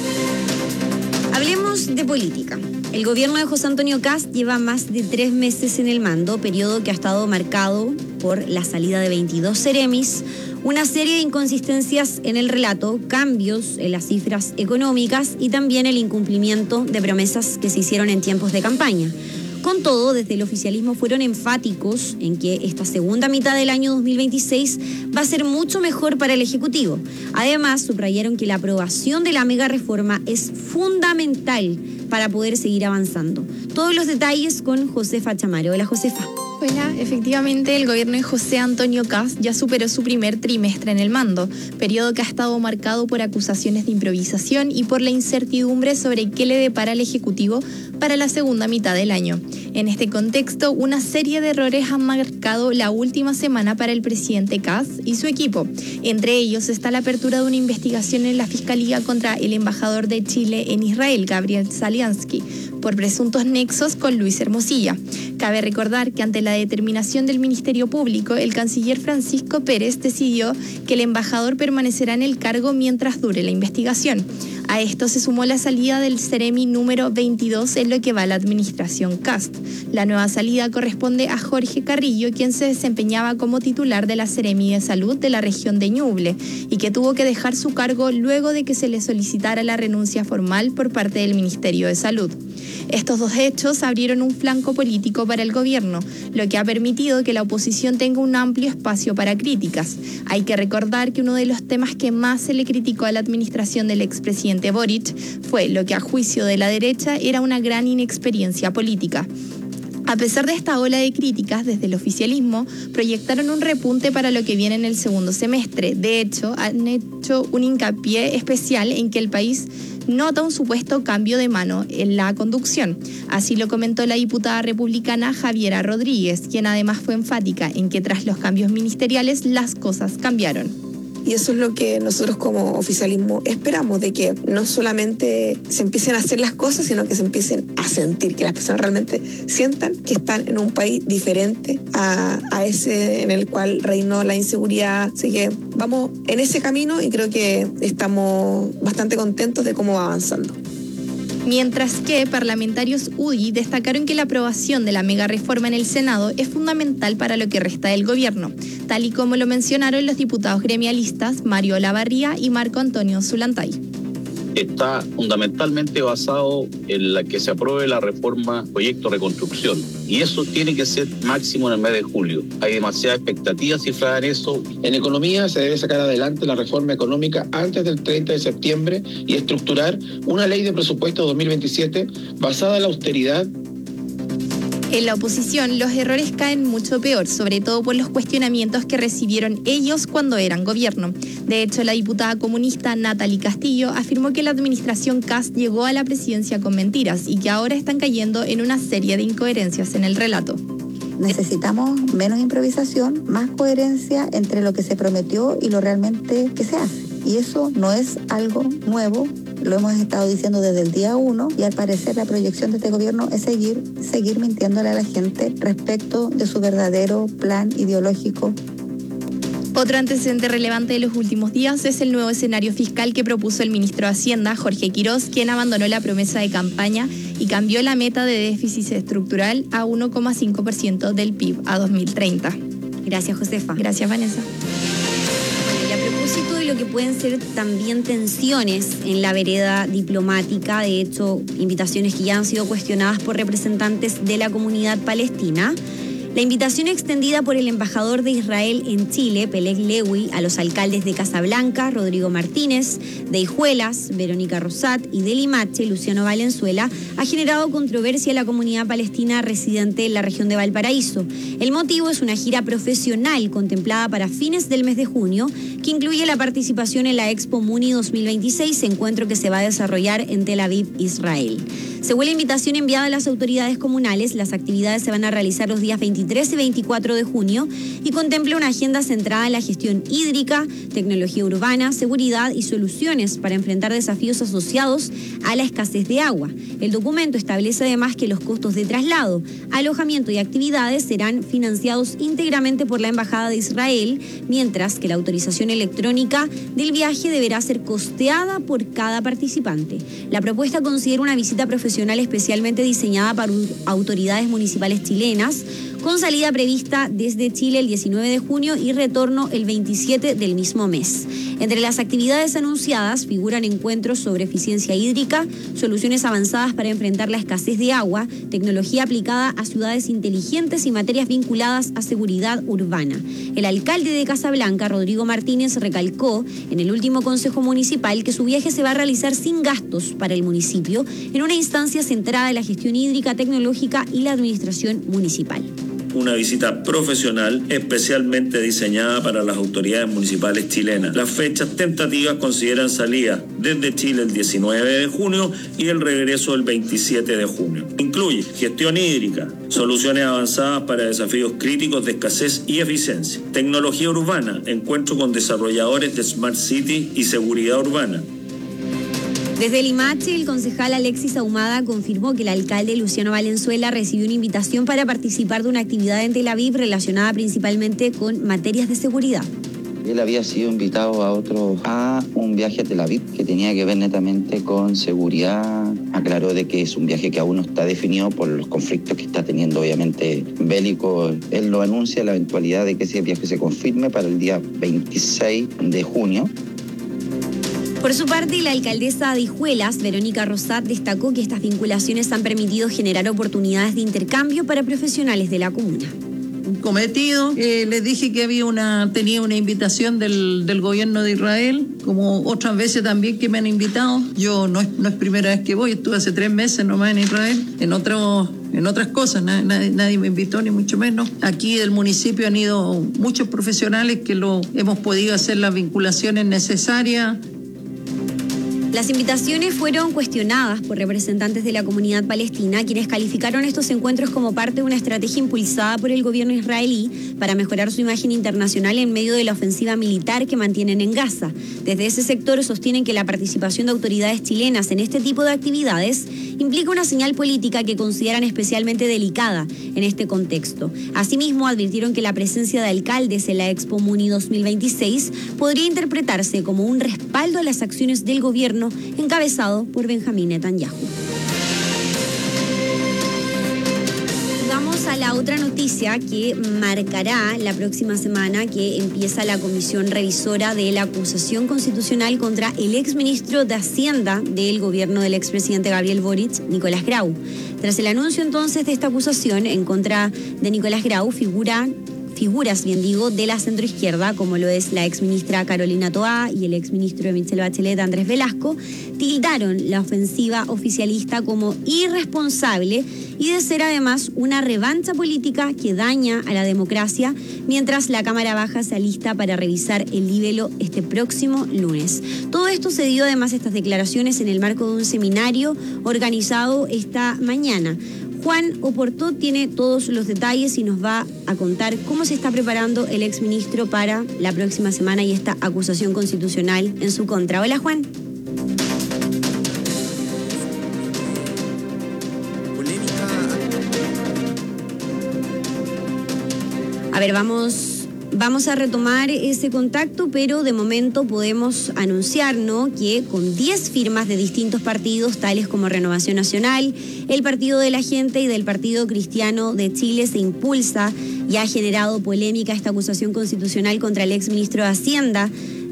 Hablemos de política. El gobierno de José Antonio Kast lleva más de tres meses en el mando, periodo que ha estado marcado por la salida de veintidós seremis, una serie de inconsistencias en el relato, cambios en las cifras económicas y también el incumplimiento de promesas que se hicieron en tiempos de campaña. Con todo, desde el oficialismo fueron enfáticos en que esta segunda mitad del año dos mil veintiséis va a ser mucho mejor para el Ejecutivo. Además, subrayaron que la aprobación de la mega reforma es fundamental para poder seguir avanzando. Todos los detalles con Josefa Chamaro. Hola, Josefa. Hola, efectivamente el gobierno de José Antonio Kast ya superó su primer trimestre en el mando, periodo que ha estado marcado por acusaciones de improvisación y por la incertidumbre sobre qué le depara al Ejecutivo para la segunda mitad del año. En este contexto, una serie de errores han marcado la última semana para el presidente Kast y su equipo. Entre ellos está la apertura de una investigación en la Fiscalía contra el embajador de Chile en Israel, Gabriel Saliansky, por presuntos nexos con Luis Hermosilla. Cabe recordar que ante la determinación del Ministerio Público, el canciller Francisco Pérez decidió que el embajador permanecerá en el cargo mientras dure la investigación. A esto se sumó la salida del Seremi número veintidós en lo que va a la administración Kast. La nueva salida corresponde a Jorge Carrillo, quien se desempeñaba como titular de la Seremi de Salud de la región de Ñuble y que tuvo que dejar su cargo luego de que se le solicitara la renuncia formal por parte del Ministerio de Salud. Estos dos hechos abrieron un flanco político para el gobierno, lo que ha permitido que la oposición tenga un amplio espacio para críticas. Hay que recordar que uno de los temas que más se le criticó a la administración del expresidente Boric fue lo que a juicio de la derecha era una gran inexperiencia política. A pesar de esta ola de críticas, desde el oficialismo proyectaron un repunte para lo que viene en el segundo semestre. De hecho, han hecho un hincapié especial en que el país nota un supuesto cambio de mano en la conducción. Así lo comentó la diputada republicana Javiera Rodríguez, quien además fue enfática en que tras los cambios ministeriales las cosas cambiaron. Y eso es lo que nosotros como oficialismo esperamos, de que no solamente se empiecen a hacer las cosas, sino que se empiecen a sentir, que las personas realmente sientan que están en un país diferente a, a ese en el cual reinó la inseguridad. Así que vamos en ese camino y creo que estamos bastante contentos de cómo va avanzando. Mientras que parlamentarios U D I destacaron que la aprobación de la mega reforma en el Senado es fundamental para lo que resta del gobierno, tal y como lo mencionaron los diputados gremialistas Mario Olavarría y Marco Antonio Zulantay. Está fundamentalmente basado en la que se apruebe la reforma proyecto reconstrucción, y eso tiene que ser máximo en el mes de julio. Hay demasiadas expectativas cifradas en eso. En economía se debe sacar adelante la reforma económica antes del treinta de septiembre y estructurar una ley de presupuesto dos mil veintisiete basada en la austeridad. En la oposición, los errores caen mucho peor, sobre todo por los cuestionamientos que recibieron ellos cuando eran gobierno. De hecho, la diputada comunista Natalie Castillo afirmó que la administración Kast llegó a la presidencia con mentiras y que ahora están cayendo en una serie de incoherencias en el relato. Necesitamos menos improvisación, más coherencia entre lo que se prometió y lo realmente que se hace. Y eso no es algo nuevo, lo hemos estado diciendo desde el día uno y al parecer la proyección de este gobierno es seguir, seguir mintiéndole a la gente respecto de su verdadero plan ideológico. Otro antecedente relevante de los últimos días es el nuevo escenario fiscal que propuso el ministro de Hacienda, Jorge Quiroz, quien abandonó la promesa de campaña y cambió la meta de déficit estructural a uno coma cinco por ciento del P I B a dos mil treinta. Gracias, Josefa. Gracias, Vanessa. A propósito de lo que pueden ser también tensiones en la vereda diplomática, de hecho, invitaciones que ya han sido cuestionadas por representantes de la comunidad palestina, la invitación extendida por el embajador de Israel en Chile, Peleg Lewy, a los alcaldes de Casablanca, Rodrigo Martínez, de Hijuelas, Verónica Rosat, y de Limache, Luciano Valenzuela, ha generado controversia en la comunidad palestina residente en la región de Valparaíso. El motivo es una gira profesional contemplada para fines del mes de junio, que incluye la participación en la Expo Muni dos mil veintiséis, encuentro que se va a desarrollar en Tel Aviv, Israel. Según la invitación enviada a las autoridades comunales, las actividades se van a realizar los días veintitrés y veinticuatro de junio y contempla una agenda centrada en la gestión hídrica, tecnología urbana, seguridad y soluciones para enfrentar desafíos asociados a la escasez de agua. El documento establece además que los costos de traslado, alojamiento y actividades serán financiados íntegramente por la Embajada de Israel, mientras que la autorización electrónica del viaje deberá ser costeada por cada participante. La propuesta considera una visita profesional especialmente diseñada para autoridades municipales chilenas, con salida prevista desde Chile el diecinueve de junio y retorno el veintisiete del mismo mes. Entre las actividades anunciadas figuran encuentros sobre eficiencia hídrica, soluciones avanzadas para enfrentar la escasez de agua, tecnología aplicada a ciudades inteligentes y materias vinculadas a seguridad urbana. El alcalde de Casablanca, Rodrigo Martínez, recalcó en el último consejo municipal que su viaje se va a realizar sin gastos para el municipio, en una instancia centrada en la gestión hídrica, tecnológica y la administración municipal. Una visita profesional especialmente diseñada para las autoridades municipales chilenas. Las fechas tentativas consideran salida desde Chile el diecinueve de junio y el regreso el veintisiete de junio. Incluye gestión hídrica, soluciones avanzadas para desafíos críticos de escasez y eficiencia, tecnología urbana, encuentro con desarrolladores de Smart City y seguridad urbana. Desde Limache, el concejal Alexis Ahumada confirmó que el alcalde Luciano Valenzuela recibió una invitación para participar de una actividad en Tel Aviv relacionada principalmente con materias de seguridad. Él había sido invitado a otro, a un viaje a Tel Aviv que tenía que ver netamente con seguridad. Aclaró de que es un viaje que aún no está definido por los conflictos que está teniendo, obviamente, bélico. Él lo anuncia la eventualidad de que ese viaje se confirme para el día veintiséis de junio. Por su parte, la alcaldesa de Hijuelas, Verónica Rosat, destacó que estas vinculaciones han permitido generar oportunidades de intercambio para profesionales de la comuna. Cometido, eh, les dije que había una, tenía una invitación del, del gobierno de Israel, como otras veces también que me han invitado. Yo no es, no es primera vez que voy, estuve hace tres meses nomás en Israel, en otros en otras cosas, nadie, nadie me invitó ni mucho menos. Aquí del municipio han ido muchos profesionales que lo hemos podido hacer las vinculaciones necesarias. Las invitaciones fueron cuestionadas por representantes de la comunidad palestina, quienes calificaron estos encuentros como parte de una estrategia impulsada por el gobierno israelí para mejorar su imagen internacional en medio de la ofensiva militar que mantienen en Gaza. Desde ese sector sostienen que la participación de autoridades chilenas en este tipo de actividades implica una señal política que consideran especialmente delicada en este contexto. Asimismo, advirtieron que la presencia de alcaldes en la Expo Muni dos mil veintiséis podría interpretarse como un respaldo a las acciones del gobierno encabezado por Benjamín Netanyahu. Vamos a la otra noticia que marcará la próxima semana, que empieza la comisión revisora de la acusación constitucional contra el exministro de Hacienda del gobierno del expresidente Gabriel Boric, Nicolás Grau. Tras el anuncio entonces de esta acusación en contra de Nicolás Grau, figura figuras, bien digo, de la centroizquierda, como lo es la exministra Carolina Toá y el exministro de Michelle Bachelet, Andrés Velasco, tildaron la ofensiva oficialista como irresponsable y de ser además una revancha política que daña a la democracia, mientras la Cámara Baja se alista para revisar el libelo este próximo lunes. Todo esto se dio además estas declaraciones en el marco de un seminario organizado esta mañana. Juan Oporto tiene todos los detalles y nos va a contar cómo se está preparando el exministro para la próxima semana y esta acusación constitucional en su contra. Hola, Juan. A ver, vamos... Vamos a retomar ese contacto, pero de momento podemos anunciar, ¿no?, que con diez firmas de distintos partidos, tales como Renovación Nacional, el Partido de la Gente y del Partido Cristiano de Chile, se impulsa y ha generado polémica esta acusación constitucional contra el exministro de Hacienda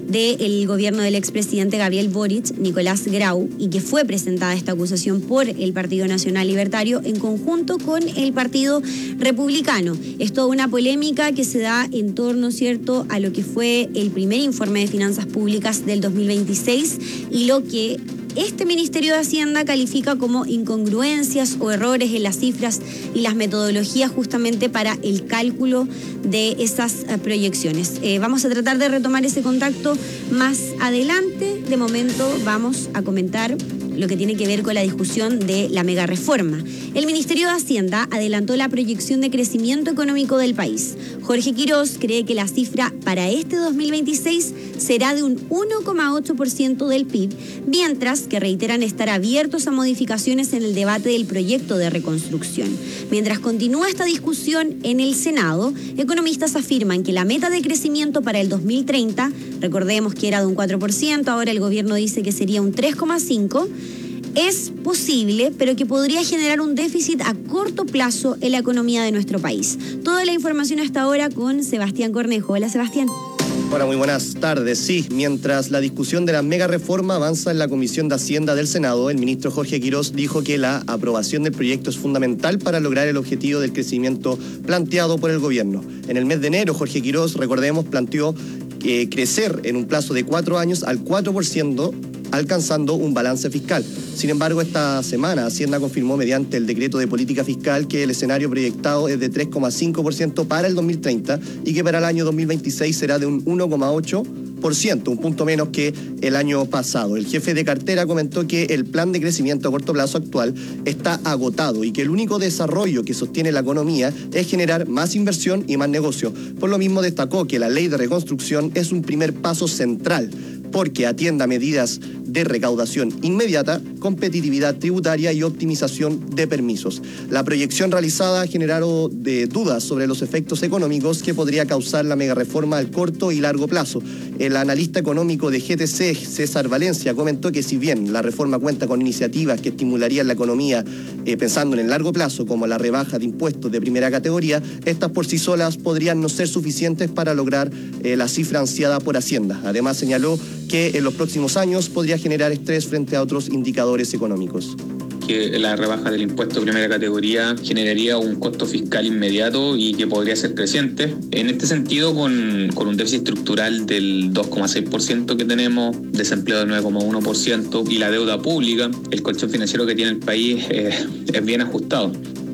del gobierno del expresidente Gabriel Boric, Nicolás Grau, y que fue presentada esta acusación por el Partido Nacional Libertario en conjunto con el Partido Republicano. Es toda una polémica que se da en torno, ¿cierto?, a lo que fue el primer informe de finanzas públicas del dos mil veintiséis y lo que este Ministerio de Hacienda califica como incongruencias o errores en las cifras y las metodologías justamente para el cálculo de esas uh, proyecciones. Eh, vamos a tratar de retomar ese contacto más adelante. De momento vamos a comentar lo que tiene que ver con la discusión de la mega reforma. El Ministerio de Hacienda adelantó la proyección de crecimiento económico del país. Jorge Quirós cree que la cifra para este dos mil veintiséis será de un uno coma ocho por ciento del P I B, mientras que reiteran estar abiertos a modificaciones en el debate del proyecto de reconstrucción. Mientras continúa esta discusión en el Senado, economistas afirman que la meta de crecimiento para el dos mil treinta, recordemos que era de un cuatro por ciento, ahora el gobierno dice que sería un tres coma cinco por ciento, es posible, pero que podría generar un déficit a corto plazo en la economía de nuestro país. Toda la información hasta ahora con Sebastián Cornejo. Hola, Sebastián. Hola, muy buenas tardes. Sí, mientras la discusión de la mega reforma avanza en la Comisión de Hacienda del Senado, el ministro Jorge Quirós dijo que la aprobación del proyecto es fundamental para lograr el objetivo del crecimiento planteado por el gobierno. En el mes de enero, Jorge Quirós, recordemos, planteó eh, crecer en un plazo de cuatro años al cuatro por ciento, alcanzando un balance fiscal. Sin embargo, esta semana Hacienda confirmó mediante el decreto de política fiscal que el escenario proyectado es de tres coma cinco por ciento para el dos mil treinta y que para el año dos mil veintiséis será de un uno coma ocho por ciento, un punto menos que el año pasado. El jefe de cartera comentó que el plan de crecimiento a corto plazo actual está agotado y que el único desarrollo que sostiene la economía es generar más inversión y más negocio. Por lo mismo destacó que la ley de reconstrucción es un primer paso central porque atienda medidas de recaudación inmediata, competitividad tributaria y optimización de permisos. La proyección realizada ha generado de dudas sobre los efectos económicos que podría causar la megareforma al corto y largo plazo. El analista económico de G T C, César Valencia, comentó que si bien la reforma cuenta con iniciativas que estimularían la economía eh, pensando en el largo plazo, como la rebaja de impuestos de primera categoría, estas por sí solas podrían no ser suficientes para lograr eh, la cifra ansiada por Hacienda. Además, señaló que en los próximos años podría generar estrés frente a otros indicadores económicos. Que la rebaja del impuesto de primera categoría generaría un costo fiscal inmediato y que podría ser creciente. En este sentido, con, con un déficit estructural del dos coma seis por ciento que tenemos, desempleo del nueve coma uno por ciento y la deuda pública, el colchón financiero que tiene el país eh, es bien ajustado.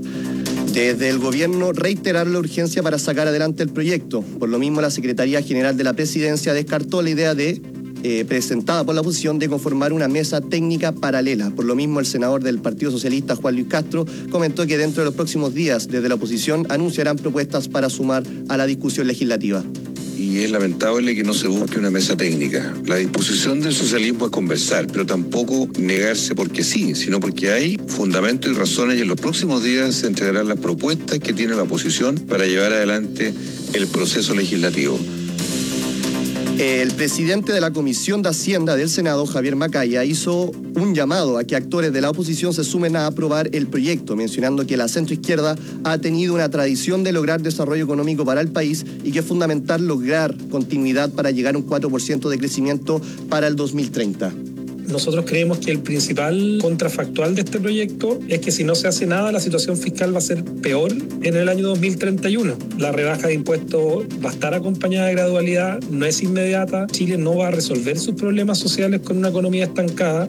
Desde el gobierno reiterar la urgencia para sacar adelante el proyecto. Por lo mismo, la Secretaría General de la Presidencia descartó la idea de eh, presentada por la oposición de conformar una mesa técnica paralela. Por lo mismo, el senador del Partido Socialista, Juan Luis Castro, comentó que dentro de los próximos días, desde la oposición, anunciarán propuestas para sumar a la discusión legislativa. Y es lamentable que no se busque una mesa técnica. La disposición del socialismo es conversar, pero tampoco negarse porque sí, sino porque hay fundamentos y razones, y en los próximos días se entregarán las propuestas que tiene la oposición para llevar adelante el proceso legislativo. El presidente de la Comisión de Hacienda del Senado, Javier Macaya, hizo un llamado a que actores de la oposición se sumen a aprobar el proyecto, mencionando que la centroizquierda ha tenido una tradición de lograr desarrollo económico para el país y que es fundamental lograr continuidad para llegar a un cuatro por ciento de crecimiento para el dos mil treinta. Nosotros creemos que el principal contrafactual de este proyecto es que si no se hace nada, la situación fiscal va a ser peor en el año dos mil treinta y uno. La rebaja de impuestos va a estar acompañada de gradualidad, no es inmediata. Chile no va a resolver sus problemas sociales con una economía estancada.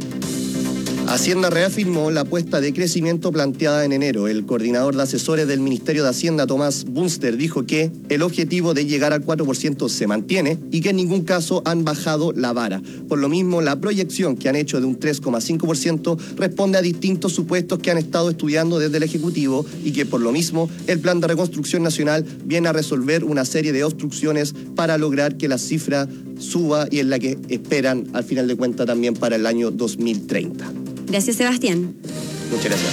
Hacienda reafirmó la apuesta de crecimiento planteada en enero. El coordinador de asesores del Ministerio de Hacienda, Tomás Bunster, dijo que el objetivo de llegar al cuatro por ciento se mantiene y que en ningún caso han bajado la vara. Por lo mismo, la proyección que han hecho de un tres coma cinco por ciento responde a distintos supuestos que han estado estudiando desde el Ejecutivo y que por lo mismo el Plan de Reconstrucción Nacional viene a resolver una serie de obstrucciones para lograr que la cifra suba y es la que esperan al final de cuentas también para el año dos mil treinta. Gracias, Sebastián. Muchas gracias.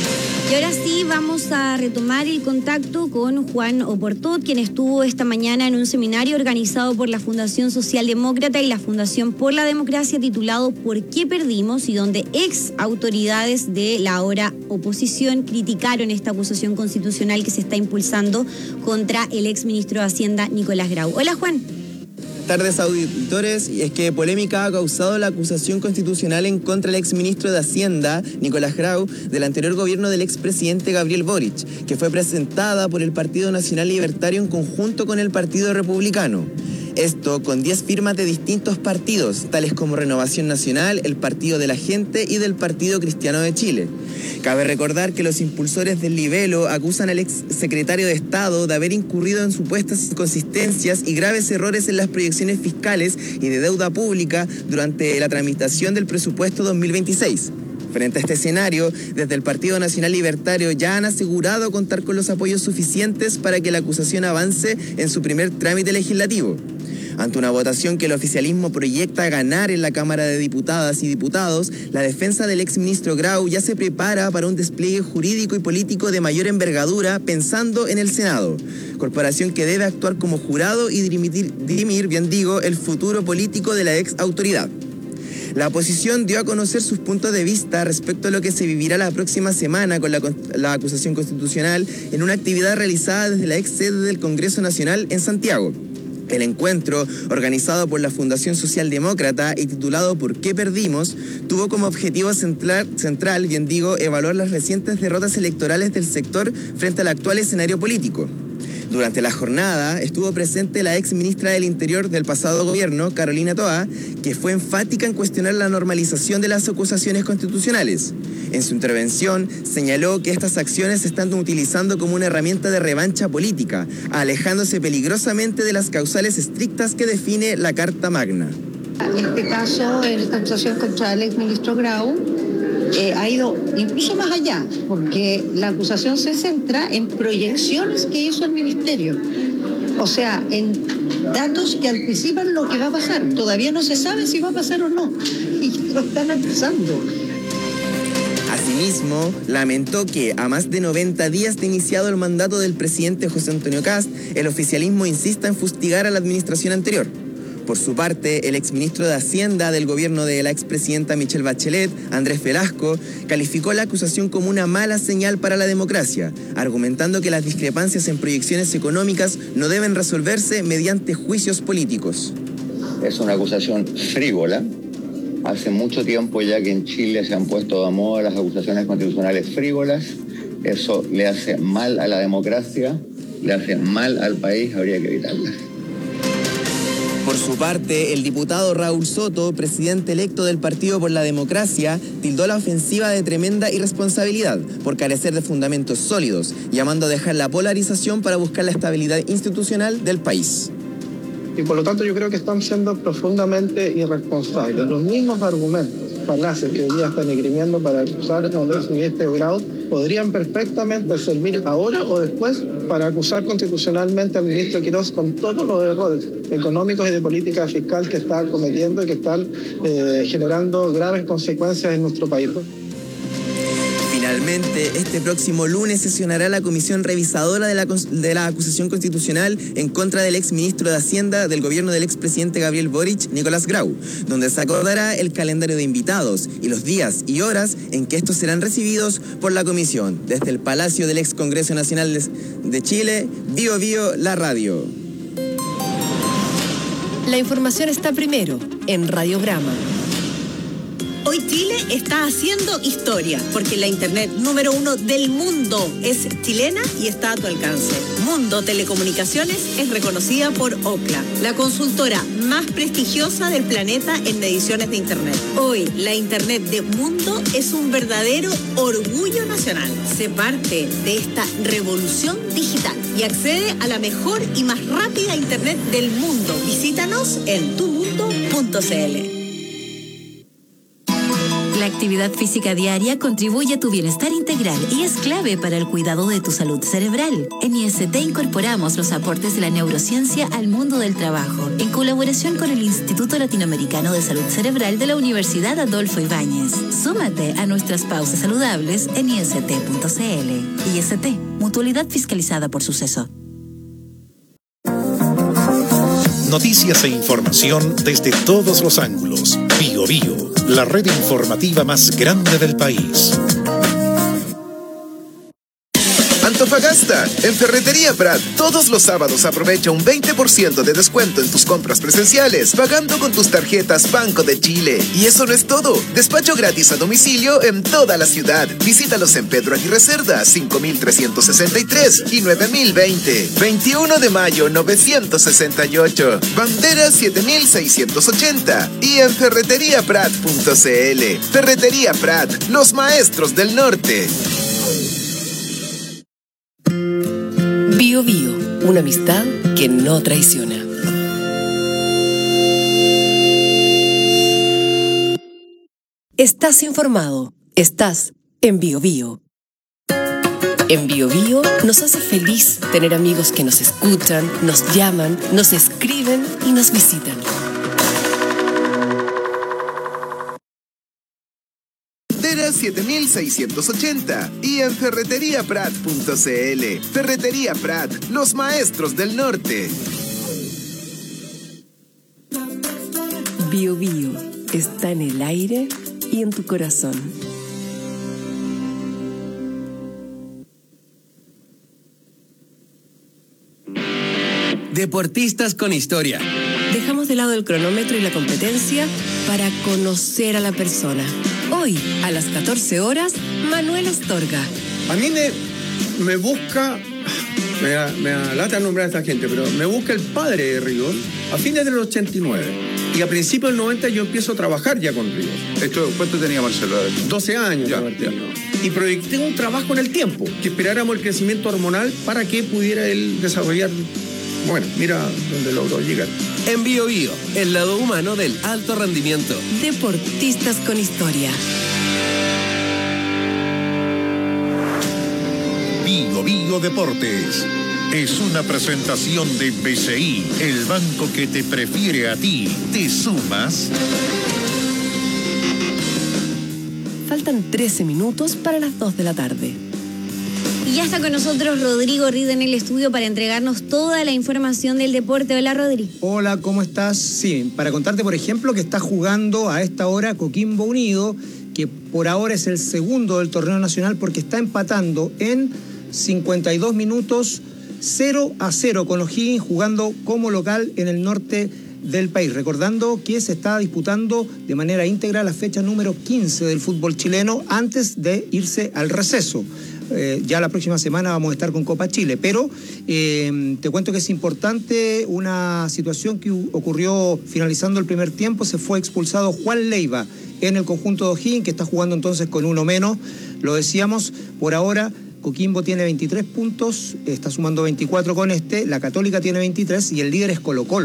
Y ahora sí vamos a retomar el contacto con Juan Oportot, quien estuvo esta mañana en un seminario organizado por la Fundación Socialdemócrata y la Fundación por la Democracia titulado ¿Por qué perdimos?, y donde ex autoridades de la ahora oposición criticaron esta acusación constitucional que se está impulsando contra el ex ministro de Hacienda, Nicolás Grau. Hola, Juan. Buenas tardes, auditores. Y es que polémica ha causado la acusación constitucional en contra del exministro de Hacienda, Nicolás Grau, del anterior gobierno del expresidente Gabriel Boric, que fue presentada por el Partido Nacional Libertario en conjunto con el Partido Republicano. Esto con diez firmas de distintos partidos, tales como Renovación Nacional, el Partido de la Gente y del Partido Cristiano de Chile. Cabe recordar que los impulsores del libelo acusan al ex secretario de Estado de haber incurrido en supuestas inconsistencias y graves errores en las proyecciones fiscales y de deuda pública durante la tramitación del presupuesto dos mil veintiséis. Frente a este escenario, desde el Partido Nacional Libertario ya han asegurado contar con los apoyos suficientes para que la acusación avance en su primer trámite legislativo. Ante una votación que el oficialismo proyecta ganar en la Cámara de Diputadas y Diputados, la defensa del exministro Grau ya se prepara para un despliegue jurídico y político de mayor envergadura pensando en el Senado, corporación que debe actuar como jurado y dirimir, dirimir, bien digo, el futuro político de la ex autoridad. La oposición dio a conocer sus puntos de vista respecto a lo que se vivirá la próxima semana con la, la acusación constitucional en una actividad realizada desde la ex sede del Congreso Nacional en Santiago. El encuentro, organizado por la Fundación Socialdemócrata y titulado ¿Por qué perdimos?, tuvo como objetivo central, central, bien digo, evaluar las recientes derrotas electorales del sector frente al actual escenario político. Durante la jornada estuvo presente la ex ministra del Interior del pasado gobierno, Carolina Toa, que fue enfática en cuestionar la normalización de las acusaciones constitucionales. En su intervención señaló que estas acciones se están utilizando como una herramienta de revancha política, alejándose peligrosamente de las causales estrictas que define la Carta Magna. En este caso, en esta acusación contra el exministro Grau, Eh, ha ido incluso más allá, porque la acusación se centra en proyecciones que hizo el ministerio, o sea, en datos que anticipan lo que va a pasar. Todavía no se sabe si va a pasar o no, y lo están empezando. Asimismo, lamentó que a más de noventa días de iniciado el mandato del presidente José Antonio Kast, el oficialismo insista en fustigar a la administración anterior. Por su parte, el exministro de Hacienda del gobierno de la expresidenta Michelle Bachelet, Andrés Velasco, calificó la acusación como una mala señal para la democracia, argumentando que las discrepancias en proyecciones económicas no deben resolverse mediante juicios políticos. Es una acusación frívola. Hace mucho tiempo ya que en Chile se han puesto de moda las acusaciones constitucionales frívolas. Eso le hace mal a la democracia, le hace mal al país, habría que evitarlas. Por su parte, el diputado Raúl Soto, presidente electo del Partido por la Democracia, tildó la ofensiva de tremenda irresponsabilidad por carecer de fundamentos sólidos, llamando a dejar la polarización para buscar la estabilidad institucional del país. Y por lo tanto yo creo que están siendo profundamente irresponsables. Los mismos argumentos falaces que hoy día están esgrimiendo para acusar a un exministro Grau podrían perfectamente servir ahora o después para acusar constitucionalmente al ministro Quirós con todos los errores económicos y de política fiscal que está cometiendo y que están eh, generando graves consecuencias en nuestro país. Finalmente, este próximo lunes sesionará la comisión revisadora de la, de la acusación constitucional en contra del exministro de Hacienda del gobierno del expresidente Gabriel Boric, Nicolás Grau, donde se acordará el calendario de invitados y los días y horas en que estos serán recibidos por la comisión. Desde el Palacio del Ex Congreso Nacional de Chile, Bio Bio, la radio. La información está primero en Radiograma. Hoy Chile está haciendo historia, porque la internet número uno del mundo es chilena y está a tu alcance. Mundo Telecomunicaciones es reconocida por Ookla, la consultora más prestigiosa del planeta en mediciones de internet. Hoy, la internet de Mundo es un verdadero orgullo nacional. Sé parte de esta revolución digital y accede a la mejor y más rápida internet del mundo. Visítanos en tu mundo punto c l. La actividad física diaria contribuye a tu bienestar integral y es clave para el cuidado de tu salud cerebral. En I S T incorporamos los aportes de la neurociencia al mundo del trabajo, en colaboración con el Instituto Latinoamericano de Salud Cerebral de la Universidad Adolfo Ibáñez. Súmate a nuestras pausas saludables en i s t punto c l. I S T, mutualidad fiscalizada por Suceso. Noticias e información desde todos los ángulos. Bio Bio, la red informativa más grande del país. Antofagasta, en Ferretería Prat, todos los sábados aprovecha un veinte por ciento de descuento en tus compras presenciales, pagando con tus tarjetas Banco de Chile. Y eso no es todo, despacho gratis a domicilio en toda la ciudad. Visítalos en Pedro Aguirre Cerda, cinco mil trescientos sesenta y tres y nueve mil veinte. veintiuno de mayo, novecientos sesenta y ocho. Bandera siete mil seiscientos ochenta. Y en ferretería prat punto c l. Ferretería Prat, los maestros del norte. Bio Bio, una amistad que no traiciona. Estás informado, estás en Bio Bio. En Bio Bio nos hace feliz tener amigos que nos escuchan, nos llaman, nos escriben y nos visitan. siete mil seiscientos ochenta y en ferretería prat punto c l. Ferretería Prat, los maestros del norte. Bio Bio está en el aire y en tu corazón. Deportistas con historia. Dejamos de lado el cronómetro y la competencia para conocer a la persona. Hoy, a las catorce horas, Manuel Astorga. A mí me, me busca, me da, me da lata nombrar a esta gente, pero me busca el padre de Rigor a fines del ochenta y nueve. Y a principios del noventa yo empiezo a trabajar ya con Rigor. Esto, ¿cuánto tenía Marcelo? doce años. Ya, ya. Y proyecté un trabajo en el tiempo, que esperáramos el crecimiento hormonal para que pudiera él desarrollar. Bueno, mira dónde logró llegar. En Bio Bio, el lado humano del alto rendimiento. Deportistas con historia. Bio Bio Deportes. Es una presentación de B C I, el banco que te prefiere a ti. ¿Te sumas? Faltan trece minutos para las dos de la tarde. Y ya está con nosotros Rodrigo Rida en el estudio para entregarnos toda la información del deporte. Hola, Rodri. Hola, ¿cómo estás? Sí, para contarte, por ejemplo, que está jugando a esta hora Coquimbo Unido, que por ahora es el segundo del torneo nacional porque está empatando en cincuenta y dos minutos cero a cero con los O'Higgins, jugando como local en el norte del país. Recordando que se está disputando de manera íntegra la fecha número quince del fútbol chileno antes de irse al receso. Eh, ya la próxima semana vamos a estar con Copa Chile, pero eh, te cuento que es importante una situación que ocurrió finalizando el primer tiempo. Se fue expulsado Juan Leiva en el conjunto de O'Higgins, que está jugando entonces con uno menos. Lo decíamos, por ahora Coquimbo tiene veintitrés puntos, está sumando veinticuatro con este, la Católica tiene veintitrés y el líder es Colo Colo,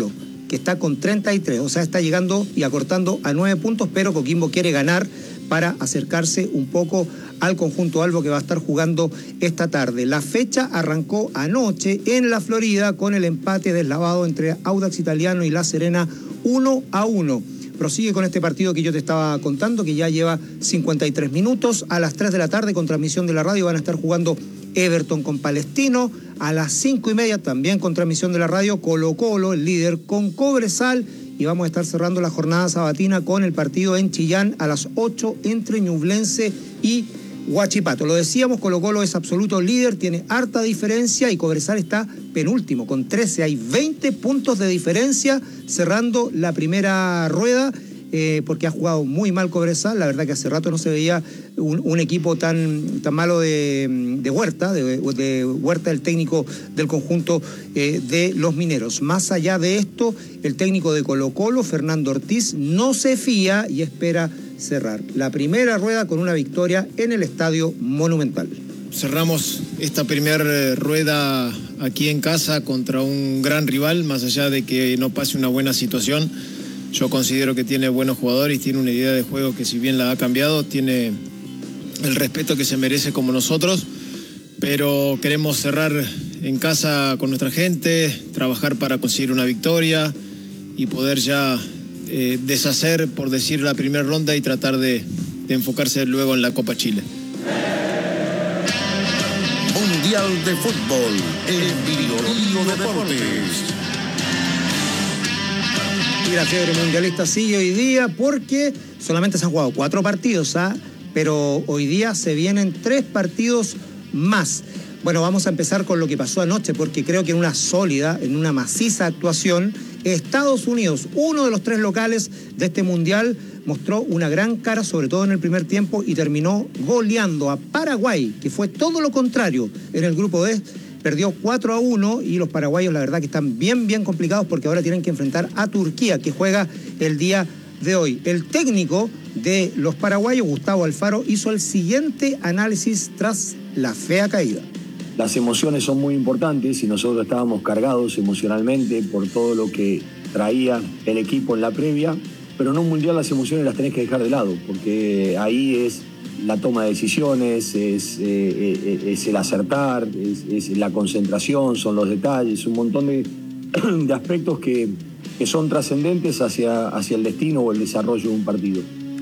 que está con treinta y tres, o sea, está llegando y acortando a nueve puntos, pero Coquimbo quiere ganar para acercarse un poco al conjunto albo que va a estar jugando esta tarde. La fecha arrancó anoche en la Florida con el empate deslavado entre Audax Italiano y La Serena uno a uno. Prosigue con este partido que yo te estaba contando, que ya lleva cincuenta y tres minutos. A las tres de la tarde, con transmisión de la radio, van a estar jugando Everton con Palestino. A las cinco y media, también con transmisión de la radio, Colo Colo, el líder, con Cobresal. Y vamos a estar cerrando la jornada sabatina con el partido en Chillán a las ocho entre Ñublense y Huachipato. Lo decíamos, Colo Colo es absoluto líder, tiene harta diferencia, y Cobresal está penúltimo con trece. Hay veinte puntos de diferencia cerrando la primera rueda, eh, porque ha jugado muy mal Cobresal. La verdad que hace rato no se veía un, un equipo tan, tan malo de, de Huerta, de, de Huerta, el técnico del conjunto eh, de los mineros. Más allá de esto, el técnico de Colo Colo, Fernando Ortiz, no se fía y espera cerrar la primera rueda con una victoria en el Estadio Monumental. Cerramos esta primera rueda aquí en casa contra un gran rival, más allá de que no pase una buena situación. Yo considero que tiene buenos jugadores y tiene una idea de juego que, si bien la ha cambiado, tiene el respeto que se merece como nosotros, pero queremos cerrar en casa con nuestra gente, trabajar para conseguir una victoria y poder ya eh, deshacer, por decir, la primera ronda y tratar de, de enfocarse luego en la Copa Chile. Mundial de Fútbol en Bio Bio Deportes. Y la fiebre mundialista sigue hoy día porque solamente se han jugado cuatro partidos, ¿ah? Pero hoy día se vienen tres partidos más. Bueno, vamos a empezar con lo que pasó anoche, porque creo que en una sólida, en una maciza actuación, Estados Unidos, uno de los tres locales de este mundial, mostró una gran cara, sobre todo en el primer tiempo, y terminó goleando a Paraguay, que fue todo lo contrario en el grupo D. Perdió cuatro a uno, y los paraguayos la verdad que están bien, bien complicados, porque ahora tienen que enfrentar a Turquía, que juega el día de hoy. El técnico de los paraguayos, Gustavo Alfaro, hizo el siguiente análisis tras la fea caída. Las emociones son muy importantes y nosotros estábamos cargados emocionalmente por todo lo que traía el equipo en la previa, pero en un mundial las emociones las tenés que dejar de lado, porque ahí es la toma de decisiones, es, eh, es el acertar, es, es la concentración, son los detalles, un montón de, de aspectos que, que son trascendentes hacia, hacia el destino o el desarrollo de un partido.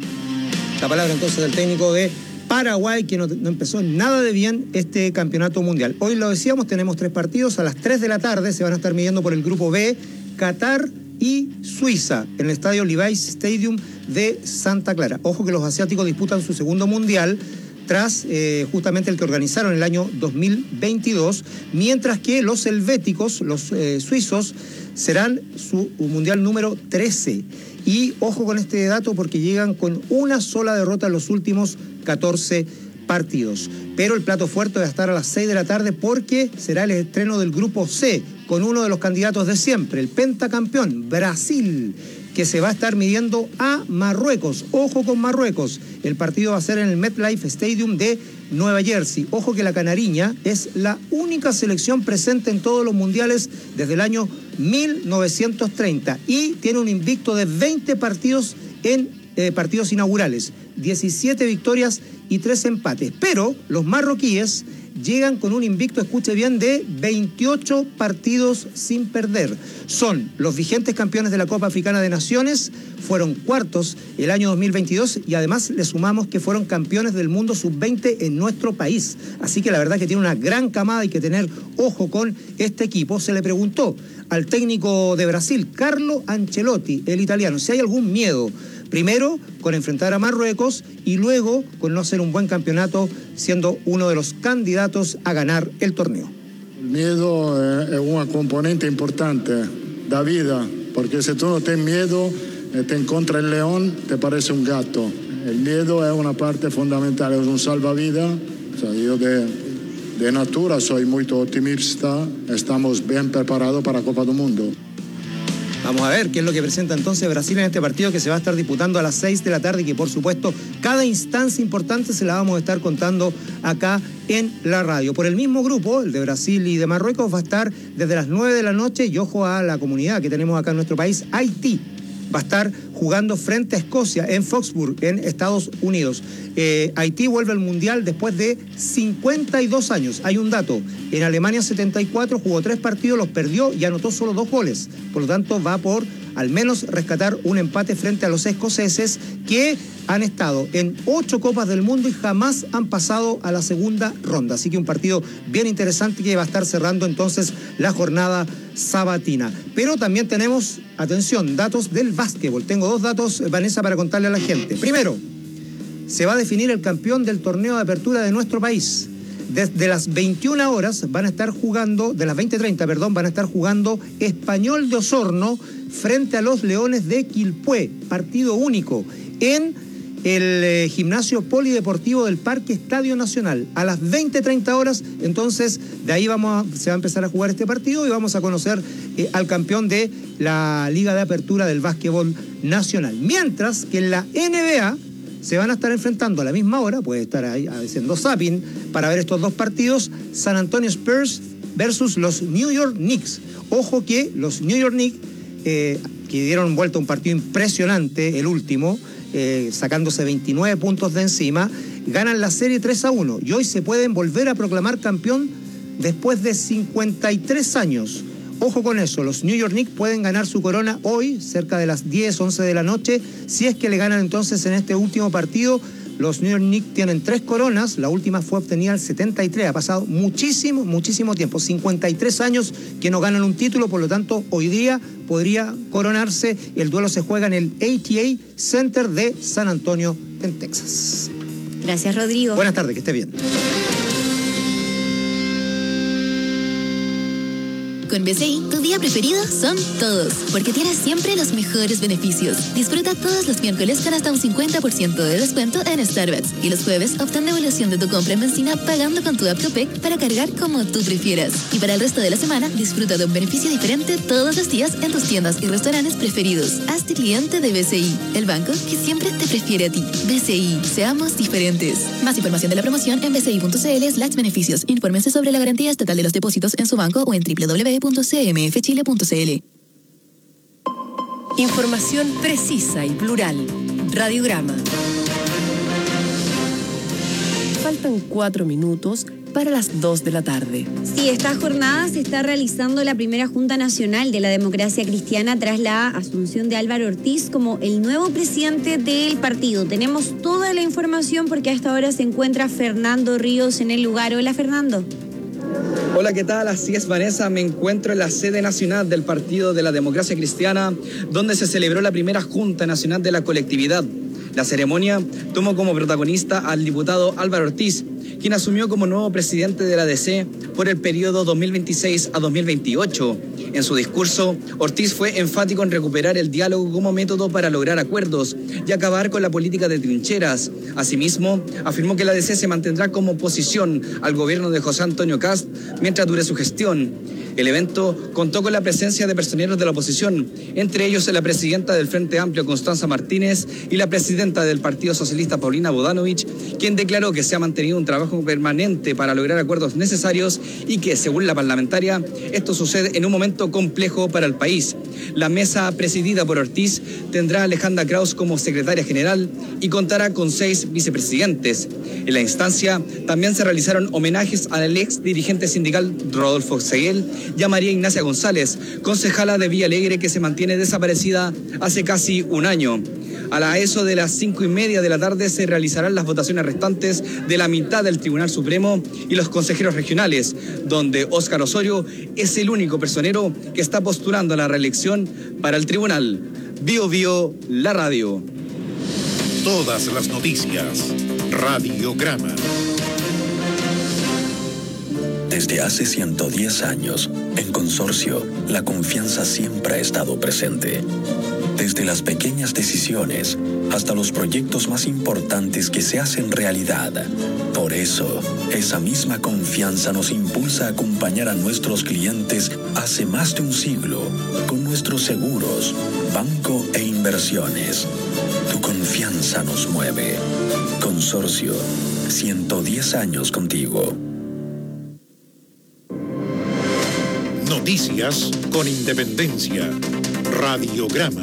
La palabra entonces del técnico de Paraguay, que no, no empezó nada de bien este campeonato mundial. Hoy lo decíamos, tenemos tres partidos. A las tres de la tarde se van a estar midiendo por el grupo B, Qatar y Suiza, en el estadio Levi's Stadium de Santa Clara. Ojo que los asiáticos disputan su segundo mundial tras eh, justamente el que organizaron en el año dos mil veintidós, mientras que los helvéticos, los eh, suizos, serán su mundial número trece. Y ojo con este dato, porque llegan con una sola derrota en los últimos catorce partidos. Pero el plato fuerte va a estar a las seis de la tarde, porque será el estreno del grupo C, con uno de los candidatos de siempre, el pentacampeón, Brasil, que se va a estar midiendo a Marruecos. Ojo con Marruecos. El partido va a ser en el MetLife Stadium de Nueva Jersey. Ojo que la canariña es la única selección presente en todos los mundiales desde el año mil novecientos treinta y tiene un invicto de veinte partidos en eh, partidos inaugurales, diecisiete victorias y tres empates. Pero los marroquíes llegan con un invicto, escuche bien, de veintiocho partidos sin perder. Son los vigentes campeones de la Copa Africana de Naciones, fueron cuartos el año dos mil veintidós y además le sumamos que fueron campeones del mundo sub veinte en nuestro país. Así que la verdad que tiene una gran camada, hay que tener ojo con este equipo. Se le preguntó al técnico de Brasil, Carlo Ancelotti, el italiano, si hay algún miedo. Primero, con enfrentar a Marruecos y luego con no hacer un buen campeonato, siendo uno de los candidatos a ganar el torneo. El miedo es una componente importante de la vida, porque si tú no tienes miedo, te encuentra el león, te parece un gato. El miedo es una parte fundamental, es un salvavidas. O sea, yo de, de natura soy muy optimista, estamos bien preparados para la Copa del Mundo. Vamos a ver qué es lo que presenta entonces Brasil en este partido, que se va a estar disputando a las seis de la tarde y que, por supuesto, cada instancia importante se la vamos a estar contando acá en la radio. Por el mismo grupo, el de Brasil y de Marruecos, va a estar desde las nueve de la noche, y ojo a la comunidad que tenemos acá en nuestro país, Haití. Va a estar jugando frente a Escocia en Foxburg, en Estados Unidos. Eh, Haití vuelve al Mundial después de cincuenta y dos años. Hay un dato, en Alemania setenta y cuatro jugó tres partidos, los perdió y anotó solo dos goles. Por lo tanto, va por al menos rescatar un empate frente a los escoceses, que han estado en ocho Copas del Mundo y jamás han pasado a la segunda ronda. Así que un partido bien interesante que va a estar cerrando entonces la jornada sabatina. Pero también tenemos, atención, datos del básquetbol. Tengo dos datos, Vanessa, para contarle a la gente. Primero, se va a definir el campeón del torneo de apertura de nuestro país. Desde las veintiuna horas van a estar jugando, de las veinte treinta, perdón, van a estar jugando Español de Osorno frente a los Leones de Quilpué, partido único, en el eh, gimnasio polideportivo del Parque Estadio Nacional. A las veinte treinta horas, entonces, de ahí vamos a, se va a empezar a jugar este partido y vamos a conocer eh, al campeón de la Liga de Apertura del Básquetbol Nacional. Mientras que en la N B A se van a estar enfrentando a la misma hora, puede estar ahí haciendo zapping para ver estos dos partidos, San Antonio Spurs versus los New York Knicks. Ojo que los New York Knicks, eh, que dieron vuelta a un partido impresionante, el último, eh, sacándose veintinueve puntos de encima, ganan la serie tres a uno y hoy se pueden volver a proclamar campeón después de cincuenta y tres años. Ojo con eso, los New York Knicks pueden ganar su corona hoy, cerca de las diez, once de la noche, si es que le ganan entonces en este último partido. Los New York Knicks tienen tres coronas, la última fue obtenida en el setenta y tres, ha pasado muchísimo, muchísimo tiempo, cincuenta y tres años que no ganan un título, por lo tanto hoy día podría coronarse. El duelo se juega en el A T A Center de San Antonio, en Texas. Gracias, Rodrigo. Buenas tardes, que esté bien. Con B C I, tu día preferido son todos, porque tienes siempre los mejores beneficios. Disfruta todos los miércoles con hasta un cincuenta por ciento de descuento en Starbucks. Y los jueves obtén devolución de tu compra en benzina pagando con tu app Copec para cargar como tú prefieras. Y para el resto de la semana, disfruta de un beneficio diferente todos los días en tus tiendas y restaurantes preferidos. Hazte cliente de B C I, el banco que siempre te prefiere a ti. B C I, seamos diferentes. Más información de la promoción en bci.cl slash beneficios. Infórmense sobre la garantía estatal de los depósitos en su banco o en w w w punto c m f chile punto c l. Información precisa y plural. Radiograma. Faltan cuatro minutos para las dos de la tarde. Sí, esta jornada se está realizando la primera Junta Nacional de la Democracia Cristiana tras la asunción de Álvaro Ortiz como el nuevo presidente del partido. Tenemos toda la información porque a esta hora se encuentra Fernando Ríos en el lugar. Hola, Fernando. Hola, ¿qué tal? Así es, Vanessa. Me encuentro en la sede nacional del Partido de la Democracia Cristiana, donde se celebró la primera Junta Nacional de la colectividad. La ceremonia tomó como protagonista al diputado Álvaro Ortiz, quien asumió como nuevo presidente de la D C por el periodo dos mil veintiséis a dos mil veintiocho. En su discurso, Ortiz fue enfático en recuperar el diálogo como método para lograr acuerdos y acabar con la política de trincheras. Asimismo, afirmó que la D C se mantendrá como oposición al gobierno de José Antonio Kast mientras dure su gestión. El evento contó con la presencia de personeros de la oposición, entre ellos la presidenta del Frente Amplio, Constanza Martínez, y la presidenta del Partido Socialista, Paulina Bodanovich, quien declaró que se ha mantenido un trabajo permanente para lograr acuerdos necesarios y que, según la parlamentaria, esto sucede en un momento complejo para el país. La mesa presidida por Ortiz tendrá a Alejandra Kraus como secretaria general y contará con seis vicepresidentes. En la instancia también se realizaron homenajes al ex dirigente sindical Rodolfo Seguel y a María Ignacia González, concejala de Villa Alegre, que se mantiene desaparecida hace casi un año. A la eso de las cinco y media de la tarde se realizarán las votaciones restantes de la mitad del Tribunal Supremo y los consejeros regionales, donde Óscar Osorio es el único personero que está postulando a la reelección para el tribunal. Bio Bio, la radio. Todas las noticias. Radiograma. Desde hace ciento diez años, en Consorcio, la confianza siempre ha estado presente. Desde las pequeñas decisiones hasta los proyectos más importantes que se hacen realidad. Por eso, esa misma confianza nos impulsa a acompañar a nuestros clientes hace más de un siglo con nuestros seguros, banco e inversiones. Tu confianza nos mueve. Consorcio, ciento diez años contigo. Noticias con independencia. Radiograma.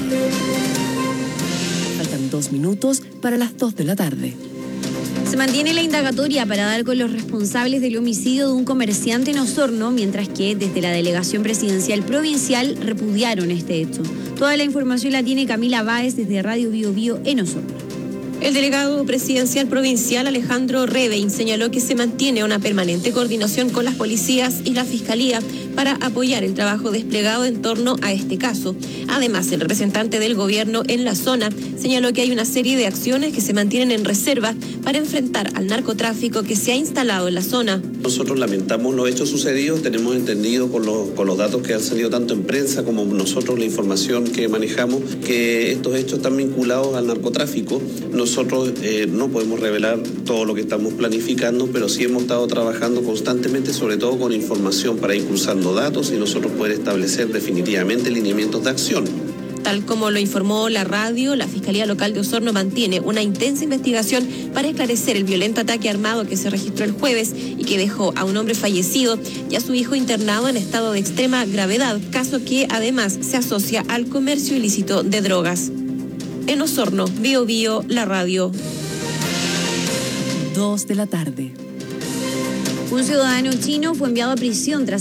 Faltan dos minutos para las dos de la tarde. Se mantiene la indagatoria para dar con los responsables del homicidio de un comerciante en Osorno, mientras que desde la Delegación Presidencial Provincial repudiaron este hecho. Toda la información la tiene Camila Báez desde Radio Bio Bio en Osorno. El delegado presidencial provincial Alejandro Rebein señaló que se mantiene una permanente coordinación con las policías y la fiscalía para apoyar el trabajo desplegado en torno a este caso. Además, el representante del gobierno en la zona señaló que hay una serie de acciones que se mantienen en reserva para enfrentar al narcotráfico que se ha instalado en la zona. Nosotros lamentamos los hechos sucedidos, tenemos entendido con los, con los datos que han salido tanto en prensa como nosotros la información que manejamos, que estos hechos están vinculados al narcotráfico. Nosotros eh, no podemos revelar todo lo que estamos planificando, pero sí hemos estado trabajando constantemente, sobre todo con información para ir cruzando datos y nosotros poder establecer definitivamente lineamientos de acción. Tal como lo informó la radio, la Fiscalía Local de Osorno mantiene una intensa investigación para esclarecer el violento ataque armado que se registró el jueves y que dejó a un hombre fallecido y a su hijo internado en estado de extrema gravedad, caso que además se asocia al comercio ilícito de drogas. En Osorno, Bio Bio, la radio. Dos de la tarde. Un ciudadano chino fue enviado a prisión tras